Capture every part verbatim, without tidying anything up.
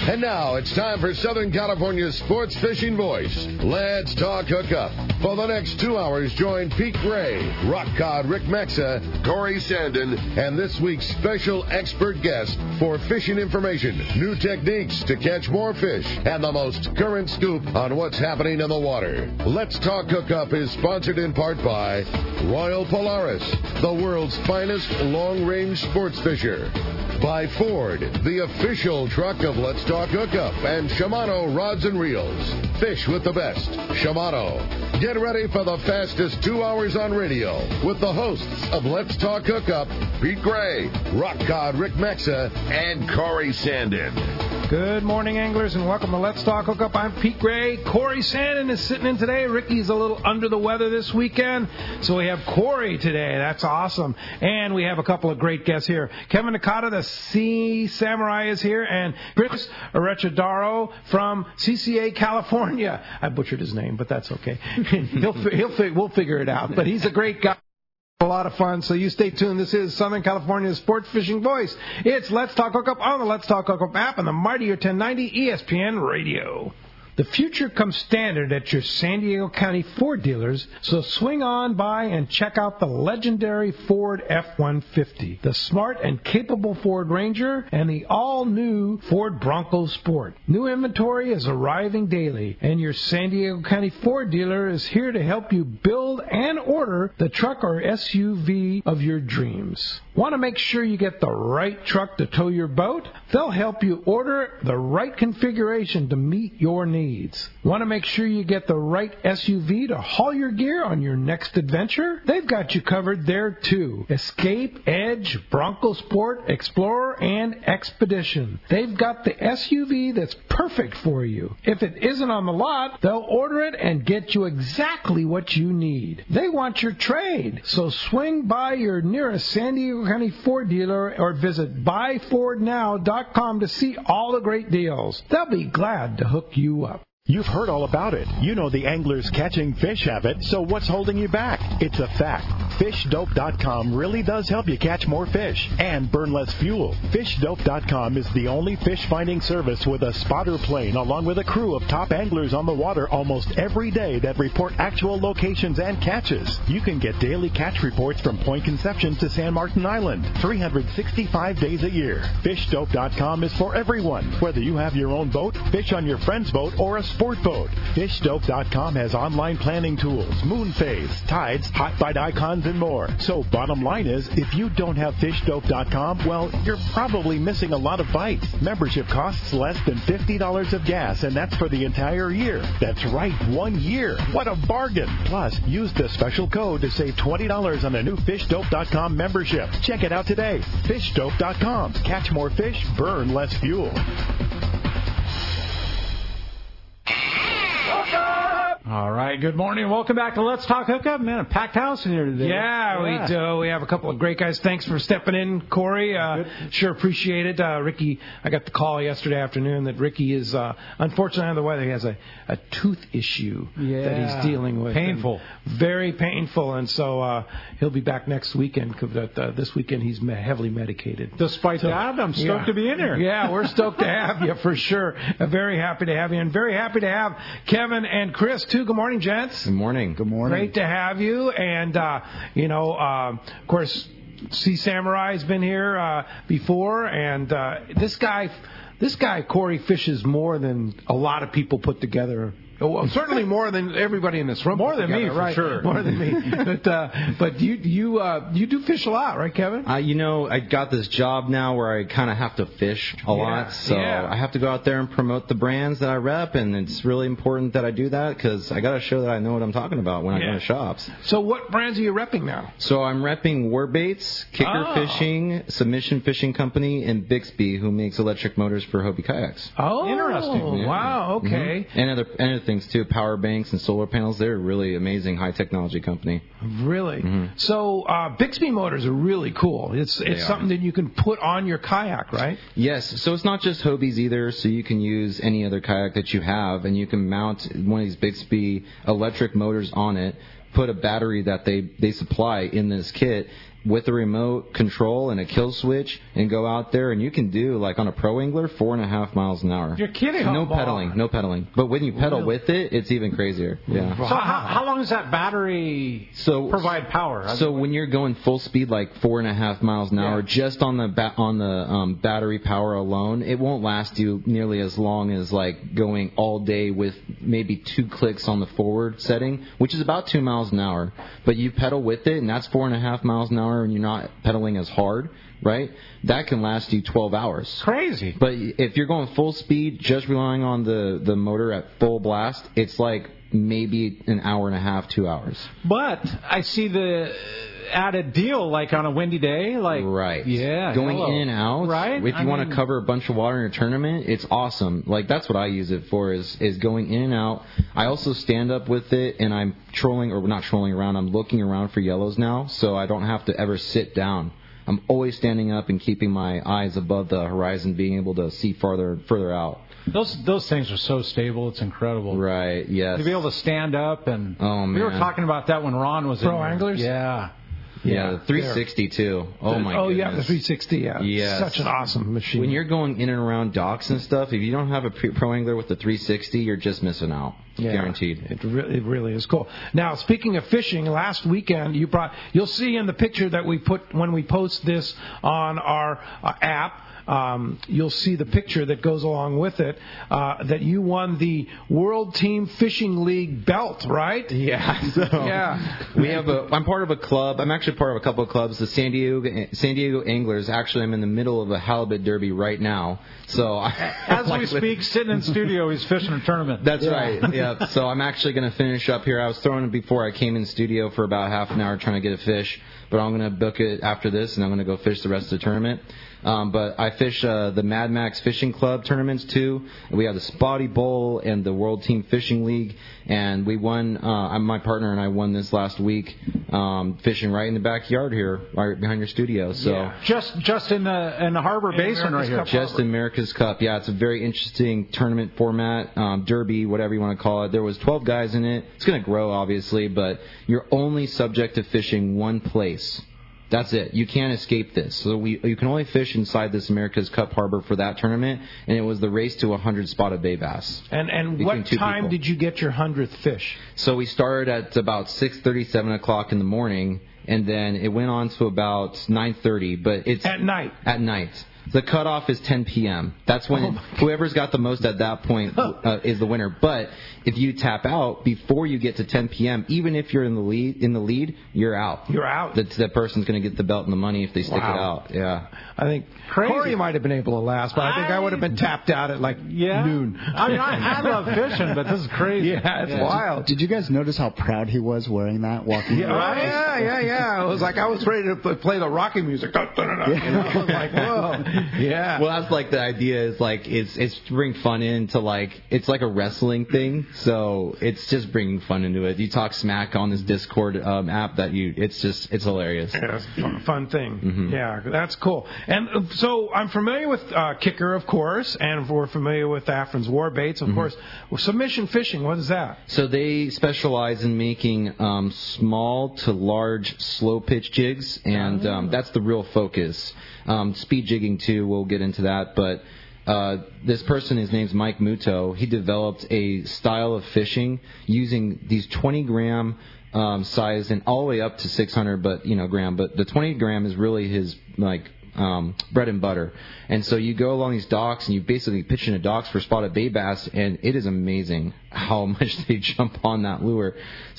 And now it's time for Southern California's sports fishing voice. Let's talk hookup. For the next two hours, join Pete Gray, Rock Cod Rick Mexa, Corey Sandin, and this week's special expert guest for fishing information, new techniques to catch more fish, and the most current scoop on what's happening in the water. Let's Talk Hookup is sponsored in part by Royal Polaris, the world's finest long-range sports fisher. By Ford, the official truck of Let's Talk Hookup, and Shimano Rods and Reels. Fish with the best. Shimano. Get ready for the fastest two hours on radio with the hosts of Let's Talk Hookup, Pete Gray, Rock Cod Rick Mexa, and Corey Sandin. Good morning, anglers, and welcome to Let's Talk Hookup. I'm Pete Gray. Corey Sandin is sitting in today. Ricky's a little under the weather this weekend, so we have Corey today. That's awesome. And we have a couple of great guests here. Kevin Nakata, the Sea Samurai, is here, and Chris Arechidaro from C C A California. I butchered his name, but that's okay. he'll he'll we'll figure it out. But he's a great guy. A lot of fun, so you stay tuned. This is Southern California's sports fishing voice. It's Let's Talk Hookup on the Let's Talk Hookup app and the mightier ten ninety E S P N radio. The future comes standard at your San Diego County Ford dealers, so swing on by and check out the legendary Ford F one fifty, the smart and capable Ford Ranger, and the all-new Ford Bronco Sport. New inventory is arriving daily, and your San Diego County Ford dealer is here to help you build and order the truck or S U V of your dreams. Want to make sure you get the right truck to tow your boat? They'll help you order the right configuration to meet your needs. Want to make sure you get the right S U V to haul your gear on your next adventure? They've got you covered there too. Escape, Edge, Bronco Sport, Explorer, and Expedition. They've got the S U V that's perfect for you. If it isn't on the lot, they'll order it and get you exactly what you need. They want your trade, so swing by your nearest San Diego County Ford dealer or visit buy ford now dot com to see all the great deals. They'll be glad to hook you up. You've heard all about it. You know the anglers catching fish have it, so what's holding you back? It's a fact. fish dope dot com really does help you catch more fish and burn less fuel. fish dope dot com is the only fish finding service with a spotter plane along with a crew of top anglers on the water almost every day that report actual locations and catches. You can get daily catch reports from Point Conception to San Martin Island, three hundred sixty-five days a year. fish dope dot com is for everyone, whether you have your own boat, fish on your friend's boat, or a sport boat. fish dope dot com has online planning tools, moon phase, tides, hot bite icons, and more. So bottom line is, if you don't have fish dope dot com, well, you're probably missing a lot of bites. Membership costs less than fifty dollars of gas, and that's for the entire year. That's right, one year. What a bargain. Plus, use the special code to save twenty dollars on a new fish dope dot com membership. Check it out today. fish dope dot com. Catch more fish, burn less fuel. All right, good morning. Welcome back to Let's Talk Hookup. Man, a packed house in here today. Yeah, yeah. we do. We have a couple of great guys. Thanks for stepping in, Corey. Uh, sure appreciate it. Uh, Ricky, I got the call yesterday afternoon that Ricky is, uh, unfortunately, on the weather, he has a, a tooth issue yeah. that he's dealing with. Painful. Very painful, and so uh, he'll be back next weekend. But uh, this weekend he's heavily medicated. Despite so, that, I'm stoked yeah. to be in here. Yeah, we're stoked to have you for sure. Uh, very happy to have you, and very happy to have Kevin and Chris, too. Good morning, gents. Good morning. Good morning. Great to have you. And, uh, you know, uh, of course, Sea Samurai's been here uh, before. And uh, this guy, this guy, Corey, fishes more than a lot of people put together. Well, certainly more than everybody in this room. More than together, me, for right? sure. More than me. But uh, but you you uh, you do fish a lot, right, Kevin? Uh, you know, I got this job now where I kind of have to fish a yeah, lot, so yeah. I have to go out there and promote the brands that I rep, and it's really important that I do that because I got to show that I know what I'm talking about when yeah. I go to shops. So what brands are you repping now? So I'm repping Warbaits, Kicker oh. Fishing, Submission Fishing Company, and Bixby, who makes electric motors for Hobie kayaks. Oh, interesting. Yeah. Wow. Okay. Mm-hmm. And other and other things too, power banks and solar panels. They're a really amazing high technology company. Really? Mm-hmm. So uh, Bixby motors are really cool. It's it's They something are. that you can put on your kayak, right? Yes. So it's not just Hobies either. So you can use any other kayak that you have, and you can mount one of these Bixby electric motors on it, put a battery that they, they supply in this kit, with a remote control and a kill switch and go out there, and you can do, like on a pro angler, four and a half miles an hour. You're kidding. No pedaling, no pedaling. But when you pedal really? with it, it's even crazier. Yeah. So how, how long does that battery so, provide power? So when you're going full speed, like four and a half miles an hour, yeah. just on the ba- on the um, battery power alone, it won't last you nearly as long as like going all day with maybe two clicks on the forward setting, which is about two miles an hour. But you pedal with it, and that's four and a half miles an hour, and you're not pedaling as hard, right? That can last you twelve hours. Crazy. But if you're going full speed, just relying on the, the motor at full blast, it's like maybe an hour and a half, two hours. But I see the added deal, like on a windy day, like right, yeah, going hello. in and out. Right. If you I want mean, to cover a bunch of water in a tournament, it's awesome. Like that's what I use it for is is going in and out. I also stand up with it, and I'm trolling or not trolling around. I'm looking around for yellows now, so I don't have to ever sit down. I'm always standing up and keeping my eyes above the horizon, being able to see farther further out. Those those things are so stable. It's incredible. Right. Yes. To be able to stand up and oh man, we were talking about that when Ron was pro in anglers. Yeah. Yeah, the three sixty too. Oh my Oh goodness. yeah, the three sixty. Yeah, yes. Such an awesome machine. When you're going in and around docks and stuff, if you don't have a pro angler with the three sixty, you're just missing out. Yeah, guaranteed. It really, it really is cool. Now, speaking of fishing, last weekend you brought. You'll see in the picture that we put when we post this on our uh, app. Um, you'll see the picture that goes along with it, uh, that you won the World Team Fishing League belt, right? Yeah. So yeah. We have a, I'm part of a club. I'm actually part of a couple of clubs. The San Diego, San Diego Anglers. Actually, I'm in the middle of a halibut derby right now. So I, as we speak, sitting in studio, he's fishing a tournament. That's yeah. right. Yeah. So I'm actually going to finish up here. I was throwing it before I came in studio for about half an hour trying to get a fish, but I'm going to book it after this, and I'm going to go fish the rest of the tournament. Um, but I fish uh, the Mad Max Fishing Club tournaments too. We have the Spotty Bowl and the World Team Fishing League, and we won. Uh, my partner and I won this last week, um, fishing right in the backyard here, right behind your studio. So yeah. just just in the in the harbor in basin America's right here. Cup just harbor. in America's Cup. Yeah, it's a very interesting tournament format, um, derby, whatever you want to call it. There was twelve guys in it. It's going to grow obviously, but you're only subject to fishing one place. That's it. You can't escape this. So we you can only fish inside this America's Cup harbor for that tournament, and it was the race to one hundred spotted bay bass. And and what time people. did you get your hundredth fish? So we started at about six thirty, seven o'clock in the morning, and then it went on to about nine thirty. But it's at night. At night. The cutoff is ten p.m. That's when oh whoever's got the most at that point uh, is the winner. But if you tap out before you get to ten p.m., even if you're in the lead, in the lead, you're out. You're out. That that person's going to get the belt and the money if they stick wow. it out. Yeah. I think Crazy. Corey might have been able to last, but I think I, I would have been tapped out at like yeah. noon. I mean, I, I love fishing, but this is crazy. Yeah, it's yeah. wild. Did you guys notice how proud he was wearing that walking? Yeah, right? yeah, yeah, yeah. It was like I was ready to play the Rocky music. Da, da, da, da. You know, I was like, whoa. Yeah. Well, that's like the idea is like it's it's to bring fun into like it's like a wrestling thing, so it's just bringing fun into it. You talk smack on this Discord um, app that you it's just it's hilarious. Yeah, it's a fun, fun thing. Mm-hmm. Yeah, that's cool. And uh, so I'm familiar with uh, Kicker, of course, and we're familiar with Afrin's War Baits, of mm-hmm. course. Well, submission fishing, what is that? So they specialize in making um, small to large slow pitch jigs, and um, that's the real focus. Um, speed jigging too, we'll get into that, but uh, this person, his name's Mike Muto, he developed a style of fishing using these twenty gram um, size and all the way up to six hundred, but you know gram. But the twenty gram is really his like um, bread and butter. And so you go along these docks and you basically pitch into docks for spotted bay bass, and it is amazing how much they jump on that lure.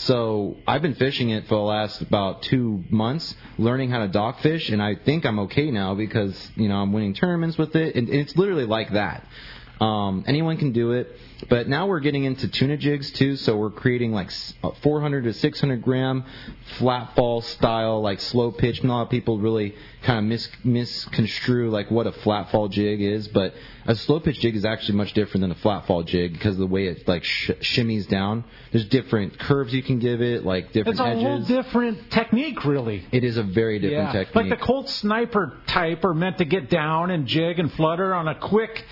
So I've been fishing it for the last about two months, learning how to dock fish, and I think I'm okay now because you know I'm winning tournaments with it, and it's literally like that. Um, anyone can do it, but now we're getting into tuna jigs too. So we're creating like four hundred to six hundred gram flat fall style, like slow pitch. And a lot of people really kind of mis- misconstrue like what a flat fall jig is, but a slow pitch jig is actually much different than a flat fall jig because of the way it like sh- shimmies down. There's different curves you can give it, like different it's a edges. whole different technique, really. It is a very different yeah. technique. Like the Colt Sniper type are meant to get down and jig and flutter on a quick.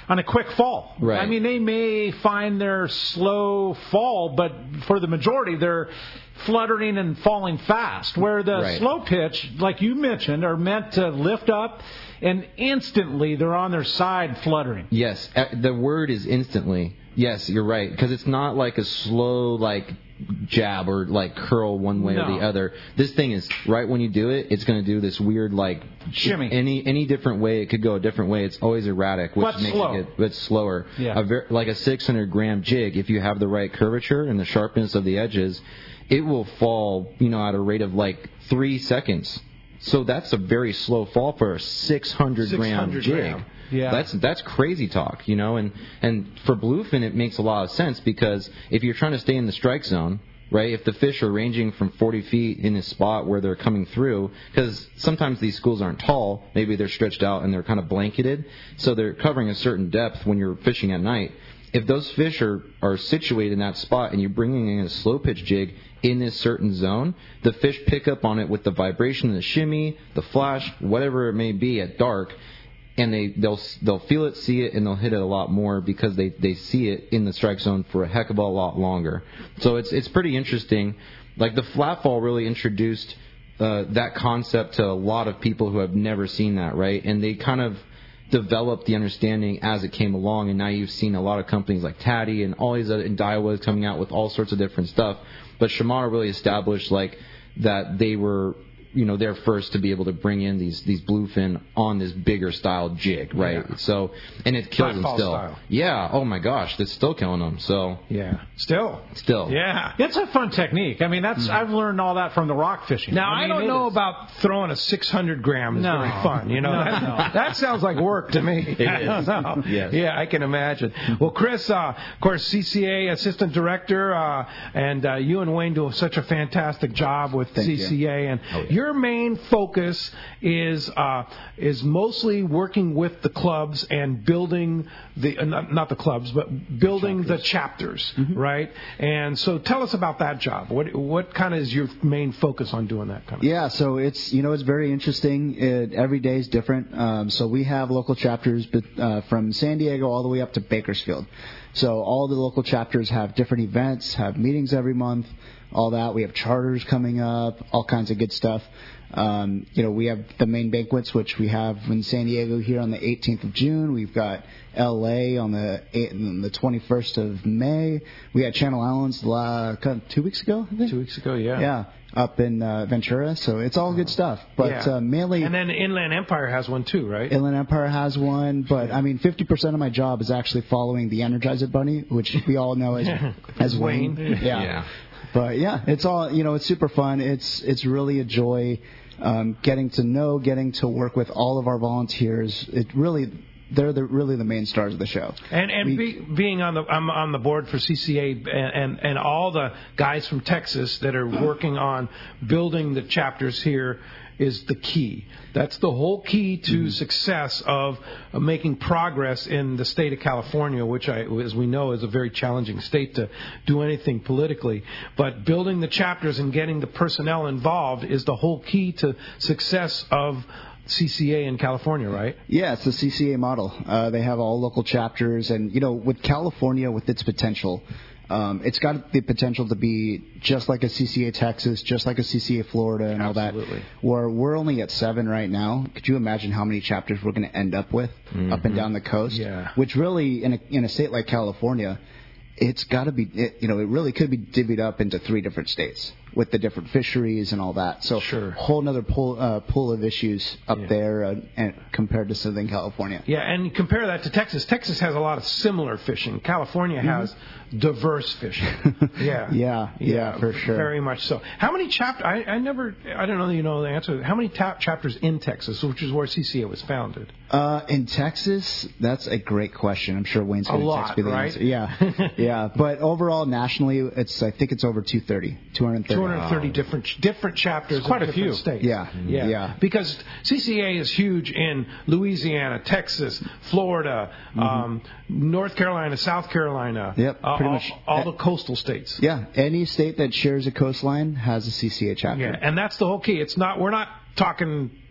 on a quick fall. Right. I mean, they may find their slow fall, but for the majority, they're fluttering and falling fast. Where the Right. slow pitch, like you mentioned, are meant to lift up, and instantly they're on their side fluttering. Yes, uh, the word is instantly. Yes, you're right, because it's not like a slow like jab or like curl one way No. or the other. This thing is right when you do it, it's going to do this weird like Shimmy. Any any different way, it could go a different way. It's always erratic, which But makes slow. it but slower. Yeah. A ver- like a six hundred gram jig, if you have the right curvature and the sharpness of the edges, it will fall, you know, at a rate of like three seconds. So that's a very slow fall for a six hundred gram six hundred jig. gram. Yeah. That's that's crazy talk, you know. And and for bluefin, it makes a lot of sense because if you're trying to stay in the strike zone, right? If the fish are ranging from forty feet in a spot where they're coming through, because sometimes these schools aren't tall, maybe they're stretched out and they're kind of blanketed, so they're covering a certain depth when you're fishing at night. If those fish are, are situated in that spot and you're bringing in a slow pitch jig in this certain zone, the fish pick up on it with the vibration, the shimmy, the flash, whatever it may be at dark, and they, they'll they'll feel it, see it, and they'll hit it a lot more because they, they see it in the strike zone for a heck of a lot longer. So it's it's pretty interesting. Like the flat fall really introduced uh, that concept to a lot of people who have never seen that, right? And they kind of developed the understanding as it came along, and now you've seen a lot of companies like Taddy and all these other, and Daiwa's coming out with all sorts of different stuff. But Shimano really established like that they were, you know, they're first to be able to bring in these these bluefin on this bigger style jig, right? Yeah. So, and it kills them Flat fall still. style. Yeah. Oh my gosh, it's still killing them. So Yeah. Still. still. Yeah. It's a fun technique. I mean, that's I've learned all that from the rock fishing. Now, I, mean, don't it know is- about throwing a six hundred gram is No. very fun. You know, No, that, no. that sounds like work to me. It I don't is. know. Yes. Yeah, I can imagine. Well, Chris, uh, of course, C C A Assistant Director, uh, and uh, you and Wayne do such a fantastic job with Thank C C A. And Oh, yeah. your main focus is uh, is mostly working with the clubs and building the uh, not, not the clubs, but building the chapters, right? And so, tell us about that job. What what kind of is your main focus on doing that kind of? Yeah, so it's you know it's very interesting. It, every day is different. Um, so we have local chapters but, uh, from San Diego all the way up to Bakersfield. So all the local chapters have different events, have meetings every month, all that. We have charters coming up, all kinds of good stuff. Um, you know, we have the main banquets, which we have in San Diego here on the eighteenth of June. We've got L A on the on the twenty-first of May. We had Channel Islands uh, kind of two weeks ago, I think. Two weeks ago, yeah. Yeah, up in uh, Ventura. So it's all good stuff. But Yeah. uh, mainly, And then Inland Empire has one too, right? Inland Empire has one. But I mean, fifty percent of my job is actually following the Energizer Bunny, which we all know as as Wayne. Wayne. Yeah. Yeah. But yeah, it's all you know. It's super fun. It's it's really a joy. Um, getting to know, getting to work with all of our volunteers. It really, they're the, really the main stars of the show. And and We- be, being on the I'm on the board for C C A and, and and all the guys from Texas that are working on building the chapters here is the key. That's the whole key to Mm-hmm. success of, of making progress in the state of California, which, I, as we know, is a very challenging state to do anything politically. But building the chapters and getting the personnel involved is the whole key to success of C C A in California, right? Yeah, it's the C C A model. Uh, they have all local chapters, and you know, with California, with its potential, um, it's got the potential to be just like a C C A Texas, just like a C C A Florida, and Absolutely. all that. Where we're only at seven right now. Could you imagine how many chapters we're going to end up with up and down the coast? Yeah. Which really, in a, in a state like California, it's got to be, it, you know, it really could be divvied up into three different states with the different fisheries and all that. So, Sure. whole other pool, uh, pool of issues up Yeah. there uh, and compared to Southern California. Yeah, and compare that to Texas. Texas has a lot of similar fishing. California has diverse fishing. Yeah. Yeah, yeah, for sure. Very much so. How many chapters? I, I never, I don't know that you know the answer. How many ta- chapters in Texas, which is where C C A was founded? Uh, in Texas, that's a great question. I'm sure Wayne's A going to lot, text me the right? answer. Yeah, yeah. But overall, nationally, it's I think it's over two thirty, two hundred thirty. two hundred thirty different different chapters It's quite in a different few. states. Yeah, yeah, yeah. Because C C A is huge in Louisiana, Texas, Florida, um, North Carolina, South Carolina. Yep, uh, pretty all, much. all the coastal states. Yeah, any state that shares a coastline has a C C A chapter. Yeah, and that's the whole key. It's not we're not talking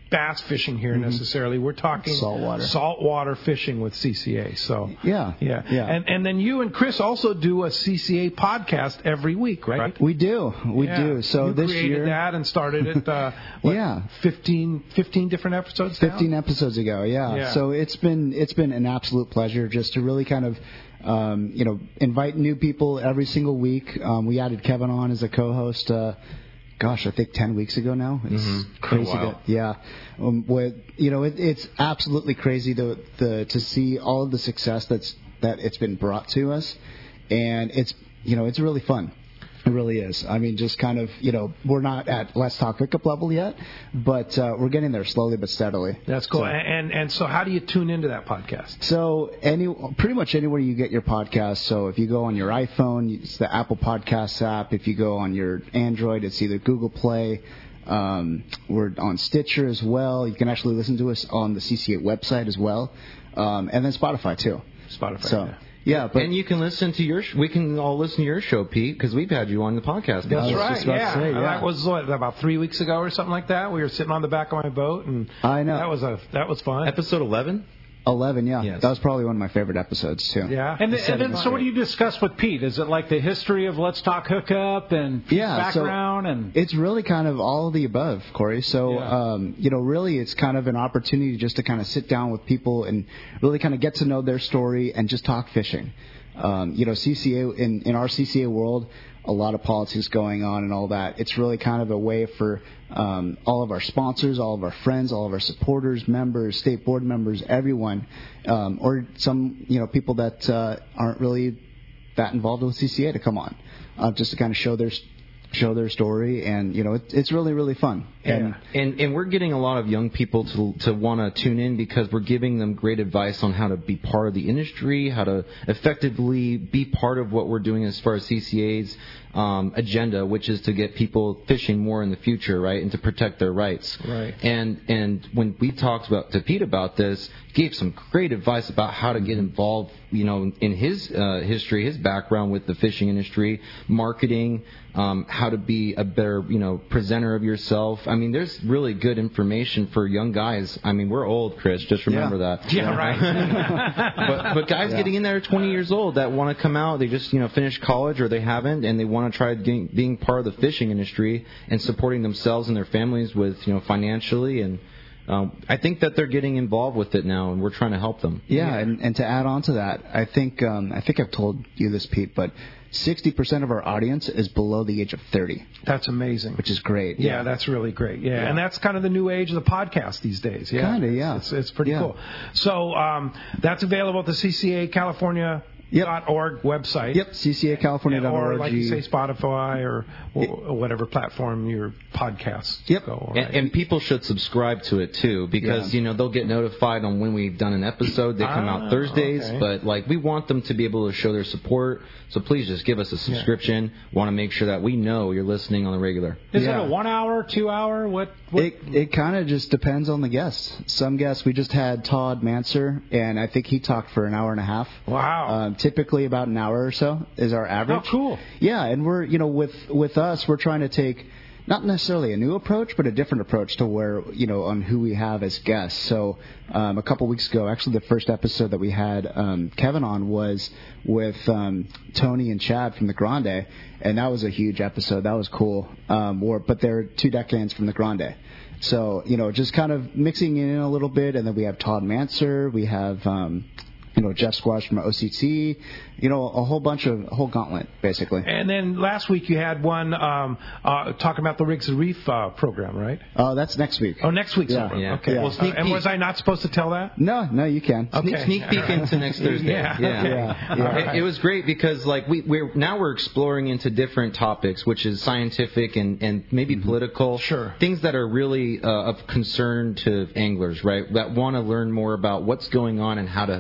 bass fishing here mm-hmm. necessarily. We're talking saltwater saltwater fishing with C C A. So yeah, yeah, yeah. And and then you and Chris also do a C C A podcast every week, right? We do, we yeah. do. So you this created year, that and started it. Uh, what, yeah, fifteen, fifteen different episodes. Fifteen now? episodes ago. Yeah. yeah. So it's been it's been an absolute pleasure just to really kind of. Um, you know, invite new people every single week. Um, we added Kevin on as a co-host. Uh, gosh, I think ten weeks ago now. It's mm-hmm. crazy. Oh, wow. that, yeah. Um, with, you know, it, it's absolutely crazy to the to see all of the success that's that it's been brought to us, and it's you know it's really fun. It really is. I mean, just kind of, you know, we're not at Let's Talk Hookup level yet, but uh, we're getting there slowly but steadily. That's cool. So, and and so how do you tune into that podcast? So any pretty much anywhere you get your podcast. So if you go on your iPhone, it's the Apple Podcasts app. If you go on your Android, it's either Google Play. Um, we're on Stitcher as well. You can actually listen to us on the C C A website as well, um, and then Spotify too. Spotify. So. Yeah. Yeah, but and you can listen to your. Sh- we can all listen to your show, Pete, because we've had you on the podcast. That's right. Yeah. Say, yeah, that was what, about three weeks ago or something like that. We were sitting on the back of my boat, and I know that was a that was fun. Episode eleven. Eleven, yeah, yes. That was probably one of my favorite episodes too. Yeah, and, the, and then so what do you discuss with Pete? Is it like the history of Let's Talk Hookup and Pete's yeah, background so and? It's really kind of all of the above, Corey. So yeah. um, you know, really, it's kind of an opportunity just to kind of sit down with people and really kind of get to know their story and just talk fishing. Um, you know, C C A in, in our C C A world, a lot of politics going on and all that. It's really kind of a way for um, all of our sponsors, all of our friends, all of our supporters, members, state board members, everyone, um, or some you know people that uh, aren't really that involved with C C A to come on, uh, just to kind of show their show their story, and you know it, it's really really fun. And, and and we're getting a lot of young people to to want to tune in because we're giving them great advice on how to be part of the industry, how to effectively be part of what we're doing as far as C C A's um, agenda, which is to get people fishing more in the future, right, and to protect their rights. Right. And and when we talked about to Pete about this, he gave some great advice about how to get involved, you know, in his uh, history, his background with the fishing industry, marketing, um, how to be a better, you know, presenter of yourself. I mean, there's really good information for young guys. I mean, we're old, Chris. Just remember yeah. that. Yeah, right. but but guys yeah. getting in there at twenty years old that want to come out, they just you know finished college or they haven't, and they want to try getting, being part of the fishing industry and supporting themselves and their families with you know financially and. Um, I think that they're getting involved with it now, and we're trying to help them. Yeah, and, and to add on to that, I think um, I think I've told you this, Pete, but sixty percent of our audience is below the age of thirty. That's amazing. Which is great. Yeah, yeah. that's really great. Yeah. yeah, and that's kind of the new age of the podcast these days. Yeah, kind of. Yeah, it's, it's, it's pretty yeah. cool. So um, that's available at the C C A California. Yep. Dot org website. Yep, C C A California dot org. Or like you say, Spotify or, or whatever platform your podcasts yep. go. Right? And, and people should subscribe to it too, because yeah. you know they'll get notified on when we've done an episode. They come ah, out Thursdays, okay. but like we want them to be able to show their support. So please just give us a subscription. Yeah. Want to make sure that we know you're listening on the regular. Is yeah. it a one hour, two hour? What? what? It it kind of just depends on the guests. Some guests we just had Todd Manser, and I think he talked for an hour and a half. Wow. Um, typically about an hour or so is our average. Oh, cool. Yeah, and we're you know with with us we're trying to take not necessarily a new approach, but a different approach to where you know on who we have as guests. So um, a couple weeks ago, actually the first episode that we had um, Kevin on was with um, Tony and Chad from the Grande, and that was a huge episode. That was cool. Um, or, but they're two deckhands from the Grande. So, you know, just kind of mixing it in a little bit, and then we have Todd Manser, we have, um, you know, Jeff Squash from O C T, you know, a whole bunch of, a whole gauntlet, basically. And then last week you had one um, uh, talking about the Rigs and Reef uh, program, right? Oh, uh, that's next week. Oh, next week's yeah. over. Yeah. Okay. Yeah. Well, sneak uh, and peek. was I not supposed to tell that? No, no, you can. Okay. Sneak, sneak peek into next Thursday. Yeah. yeah. Okay. Yeah. Yeah. It, it was great because like we we're now we're exploring into different topics, which is scientific and, and maybe mm-hmm. political. Sure. Things that are really uh, of concern to anglers, right? That want to learn more about what's going on and how to be involved.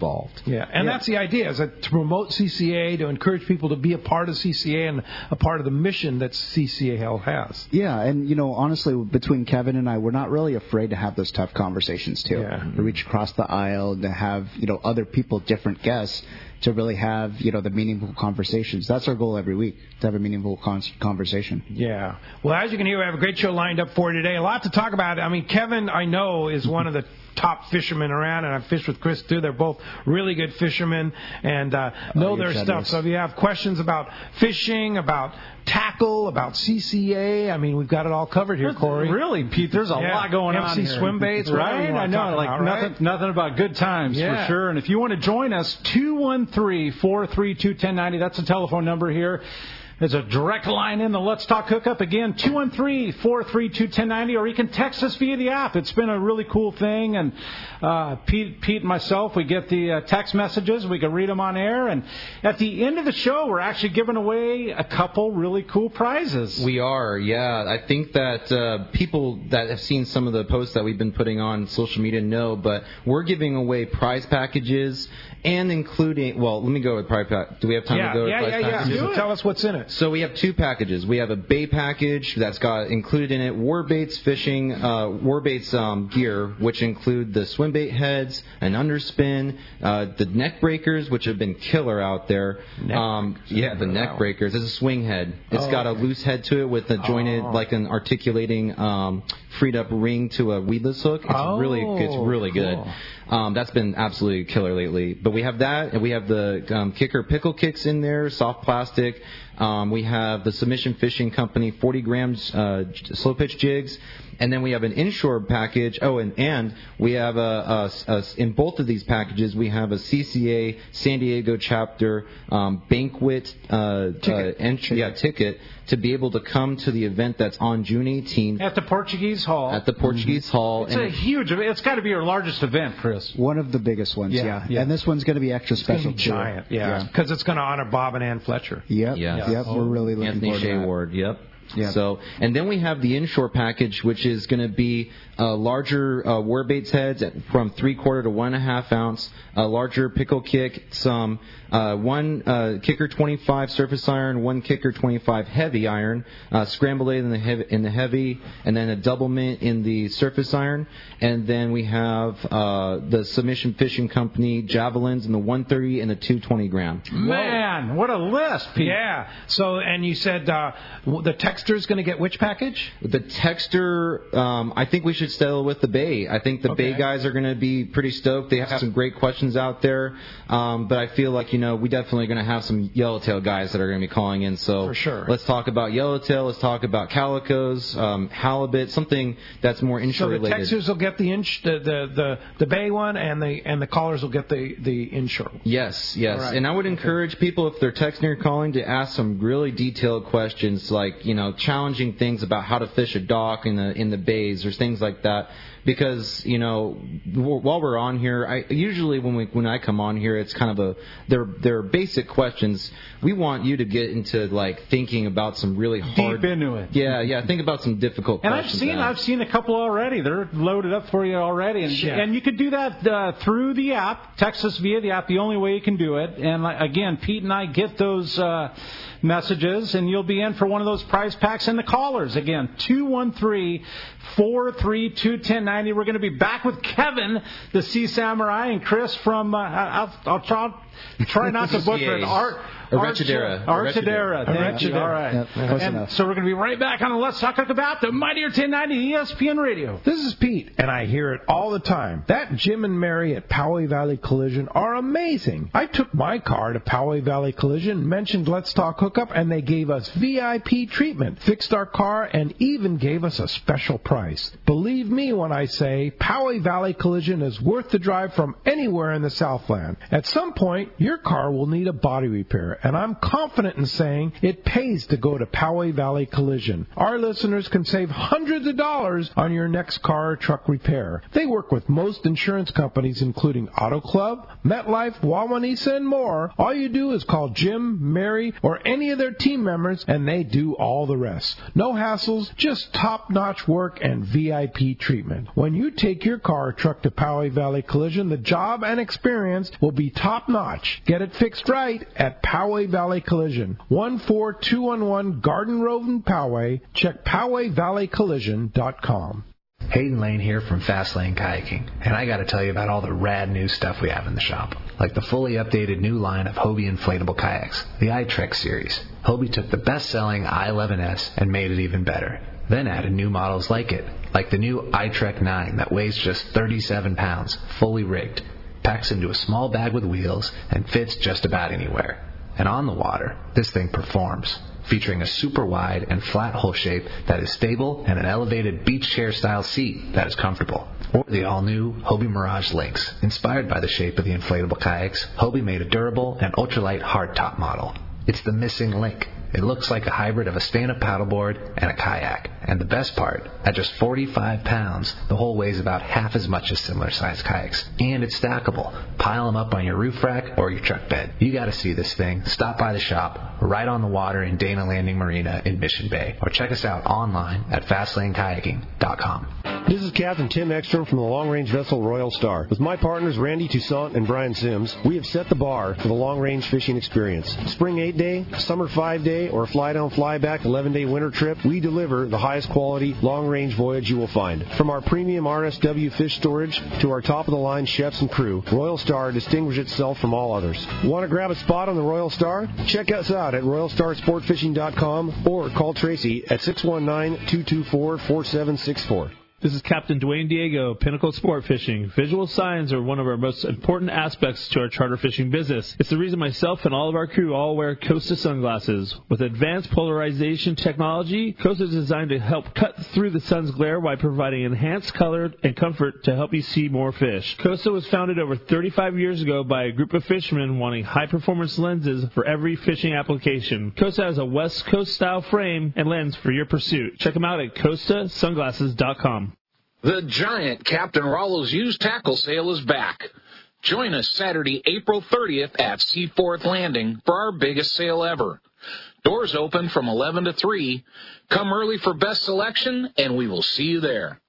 involved. Yeah, and yeah. that's the idea, is that to promote C C A, to encourage people to be a part of C C A and a part of the mission that C C A has. Yeah, and, you know, honestly, between Kevin and I, we're not really afraid to have those tough conversations, too. Yeah. To reach across the aisle, to have, you know, other people, different guests, to really have, you know, the meaningful conversations. That's our goal every week, to have a meaningful con- conversation. Yeah. Well, as you can hear, we have a great show lined up for you today. A lot to talk about. I mean, Kevin, I know, is one of the top fishermen around, and I've fished with Chris, too. They're both really good fishermen and uh, know oh, their generous. stuff. So if you have questions about fishing, about tackle, about C C A, I mean, we've got it all covered here, Corey. Really, Pete, there's a yeah. lot going M C on here. M C swim baits, right? I know, like about, nothing, right? nothing about good times yeah. for sure. And if you want to join us, two one three, four three two, one zero nine zero, that's the telephone number here. There's a direct line in the Let's Talk Hookup. Again, two one three, four three two, one zero nine zero, or you can text us via the app. It's been a really cool thing. And uh, Pete, Pete and myself, we get the uh, text messages. We can read them on air. And at the end of the show, we're actually giving away a couple really cool prizes. We are, yeah. I think that uh, people that have seen some of the posts that we've been putting on social media know, but we're giving away prize packages and including, well, let me go with prize pack. Do we have time yeah, to go yeah, with prize yeah, packages? Yeah, yeah. Tell us what's in it. So we have two packages. We have a bait package that's got included in it war baits fishing, uh, war baits um, gear, which include the swim bait heads, an underspin, uh, the neck breakers, which have been killer out there. Um, yeah, the neck breakers. It's a swing head. It's oh, got a okay. loose head to it with a jointed, oh. like an articulating, um, freed up ring to a weedless hook. It's oh, really, it's really good. Cool. Um, that's been absolutely killer lately. But we have that, and we have the um, Kicker pickle kicks in there, soft plastic. Um, we have the Submission Fishing Company forty grams uh, slow pitch jigs, and then we have an inshore package. Oh, and, and we have a, a, a in both of these packages we have a C C A San Diego chapter um, banquet uh, ticket. Uh, entry, yeah, ticket to be able to come to the event that's on June eighteenth at the Portuguese Hall. At the Portuguese mm-hmm. Hall, it's and a huge. It's got to be your largest event, Chris. One of the biggest ones, yeah. yeah. yeah. And this one's going to be extra it's special, be giant, yeah, because yeah. it's going to honor Bob and Ann Fletcher. Yep, yes. yep. Oh. We're really looking Anthony forward Shea to that. Ward, yep. Yeah. So, and then we have the inshore package, which is going to be uh, larger uh, war baits heads at, from three quarter to one and a half ounce, a larger pickle kick, some uh, one uh, kicker twenty-five surface iron, one kicker twenty-five heavy iron, uh, scrambled egg in the heavy, in the heavy, and then a double mint in the surface iron, and then we have uh, the Submission Fishing Company javelins in the one thirty and the two twenty gram. Man, what a list, Pete. Yeah. So, and you said uh, the texter is going to get which package? The texter, um, I think we should settle with the Bay. I think the okay. Bay guys are going to be pretty stoked. They have some great questions out there, um, but I feel like, you know, we definitely going to have some yellowtail guys that are going to be calling in. So For sure. let's talk about yellowtail. Let's talk about calicos, um, halibut, something that's more inshore related. So the texters will get the inch, the, the the the Bay one, and the and the callers will get the the inshore. Yes, yes. Right. And I would okay. encourage people, if they're texting or calling, to ask some really detailed questions, like, you know, challenging things about how to fish a dock in the in the bays or things like that. Because, you know, while we're on here, I usually when we when I come on here, it's kind of a they're they're basic questions. We want you to get into like thinking about some really hard, deep into it. Yeah, yeah. Think about some difficult and questions. And I've seen now. I've seen a couple already. They're loaded up for you already, and yeah. and you could do that uh, through the app. Text us via the app. The only way you can do it. And uh, again, Pete and I get those uh, messages, and you'll be in for one of those prize packs. And the callers again, two one three, four three two, one zero nine zero. We're going to be back with Kevin, the Sea Samurai, and Chris from, uh, I'll, I'll try, try not to butcher it, Art. Archidera. Archidera. Thank you. All right. Yep, close and enough. so we're going to be right back on the Let's Talk About the Mightier ten ninety E S P N Radio. This is Pete, and I hear it all the time. That Jim and Mary at Poway Valley Collision are amazing. I took my car to Poway Valley Collision, mentioned Let's Talk Hookup, and they gave us V I P treatment, fixed our car, and even gave us a special price. Believe me when I say Poway Valley Collision is worth the drive from anywhere in the Southland. At some point, your car will need a body repair, and I'm confident in saying it pays to go to Poway Valley Collision. Our listeners can save hundreds of dollars on your next car or truck repair. They work with most insurance companies, including Auto Club, MetLife, Wawanesa, and more. All you do is call Jim, Mary, or any of their team members, and they do all the rest. No hassles, just top-notch work and V I P P treatment. When you take your car or truck to Poway Valley Collision, the job and experience will be top-notch. Get it fixed right at Poway Valley Collision. one four two one one Garden Road in Poway. Check Poway Valley Collision dot com. Hayden Lane here from Fastlane Kayaking, and I got to tell you about all the rad new stuff we have in the shop, like the fully updated new line of Hobie inflatable kayaks, the iTrek series. Hobie took the best-selling I eleven S and made it even better, then added new models like it, like the new iTrek nine that weighs just thirty-seven pounds, fully rigged, packs into a small bag with wheels, and fits just about anywhere. And on the water, this thing performs, featuring a super wide and flat hull shape that is stable and an elevated beach chair style seat that is comfortable. Or the all-new Hobie Mirage Lynx. Inspired by the shape of the inflatable kayaks, Hobie made a durable and ultralight hardtop model. It's the missing link. It looks like a hybrid of a stand-up paddleboard and a kayak. And the best part, at just forty-five pounds, the hull weighs about half as much as similar-sized kayaks. And it's stackable. Pile them up on your roof rack or your truck bed. You gotta see this thing. Stop by the shop, right on the water in Dana Landing Marina in Mission Bay. Or check us out online at fastlane kayaking dot com. This is Captain Tim Ekstrom from the long-range vessel Royal Star. With my partners Randy Toussaint and Brian Sims, we have set the bar for the long-range fishing experience. Spring eight-day, summer five-day, or fly-down, fly-back eleven-day winter trip, we deliver the highest quality long-range voyage you will find. From our premium R S W fish storage to our top-of-the-line chefs and crew, Royal Star distinguishes itself from all others. Want to grab a spot on the Royal Star? Check us out at royal star sport fishing dot com or call Tracy at six one nine, two two four, four seven six four. This is Captain Dwayne Diego, Pinnacle Sport Fishing. Visual signs are one of our most important aspects to our charter fishing business. It's the reason myself and all of our crew all wear Costa sunglasses. With advanced polarization technology, Costa is designed to help cut through the sun's glare while providing enhanced color and comfort to help you see more fish. Costa was founded over thirty-five years ago by a group of fishermen wanting high-performance lenses for every fishing application. Costa has a West Coast style frame and lens for your pursuit. Check them out at costa sunglasses dot com. The giant Captain Rollo's used tackle sale is back. Join us Saturday, April thirtieth at Seaforth Landing for our biggest sale ever. Doors open from eleven to three. Come early for best selection, and we will see you there.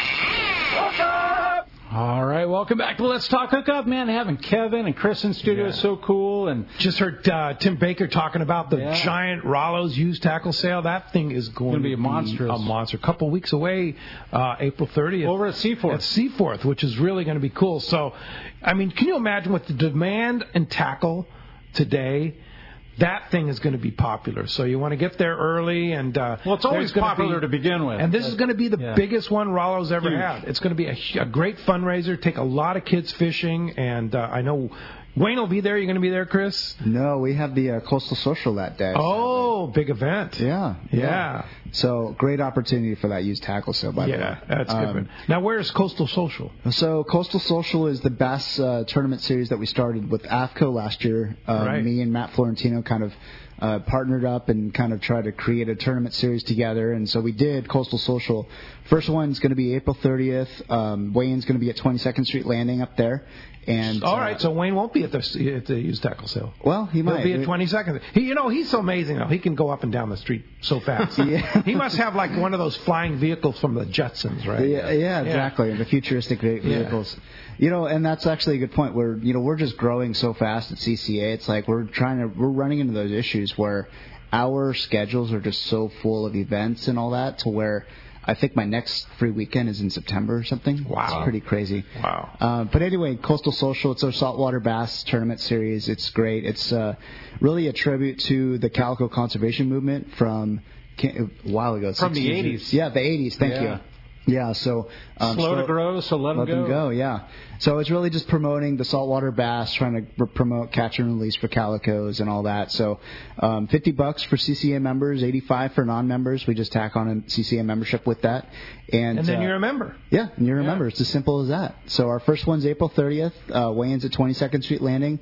All right, welcome back to Let's Talk Hookup. Man, having Kevin and Chris in studio yeah. is so cool. And just heard uh, Tim Baker talking about the yeah. giant Rollo's used tackle sale. That thing is going to be a monster. A monster. A couple weeks away, uh, April thirtieth. Over at Seaforth. At Seaforth, which is really going to be cool. So, I mean, can you imagine with the demand in tackle today? That thing is going to be popular. So you want to get there early. and uh, Well, it's always popular be, to begin with. And this is going to be the yeah. biggest one Rollo's ever Huge. had. It's going to be a, a great fundraiser, take a lot of kids fishing. And uh, I know Wayne will be there. You going to be there, Chris? No, we have the uh, Coastal Social that day. Oh, big event. Yeah, yeah. Yeah. So great opportunity for that used tackle sale, by yeah, the way. Yeah, that's um, good. Now, where's Coastal Social? So Coastal Social is the Bass uh, tournament series that we started with A F C O last year. Uh, right. Me and Matt Florentino kind of uh, partnered up and kind of tried to create a tournament series together. And so we did Coastal Social. First one's going to be April thirtieth. Um, Wayne's going to be at twenty-second Street Landing up there. And all right, uh, so Wayne won't be at the at the used tackle sale. Well, he might. He'll be at twenty-second. He, you know, he's so amazing though. He can go up and down the street so fast. yeah. He must have like one of those flying vehicles from the Jetsons, right? Yeah, yeah, exactly. Yeah. The futuristic vehicles. Yeah. You know, and that's actually a good point. Where you know we're just growing so fast at C C A. It's like we're trying to we're running into those issues where our schedules are just so full of events and all that to where. I think my next free weekend is in September or something. Wow. It's pretty crazy. Wow. Uh, but anyway, Coastal Social, it's our saltwater bass tournament series. It's great. It's uh, really a tribute to the calico conservation movement from a while ago. From the eighties. Yeah, the eighties. Thank yeah. you. Yeah, so... Um, Slow to grow, so let, let them, go. them go. Yeah. So it's really just promoting the saltwater bass, trying to r- promote catch and release for calicos and all that. So um, fifty bucks for C C A members, eighty-five for non-members. We just tack on a C C A membership with that. And, and then uh, you're a member. Yeah, and you're a yeah. member. It's as simple as that. So our first one's April thirtieth. Uh, weigh-ins at twenty-second Street Landing.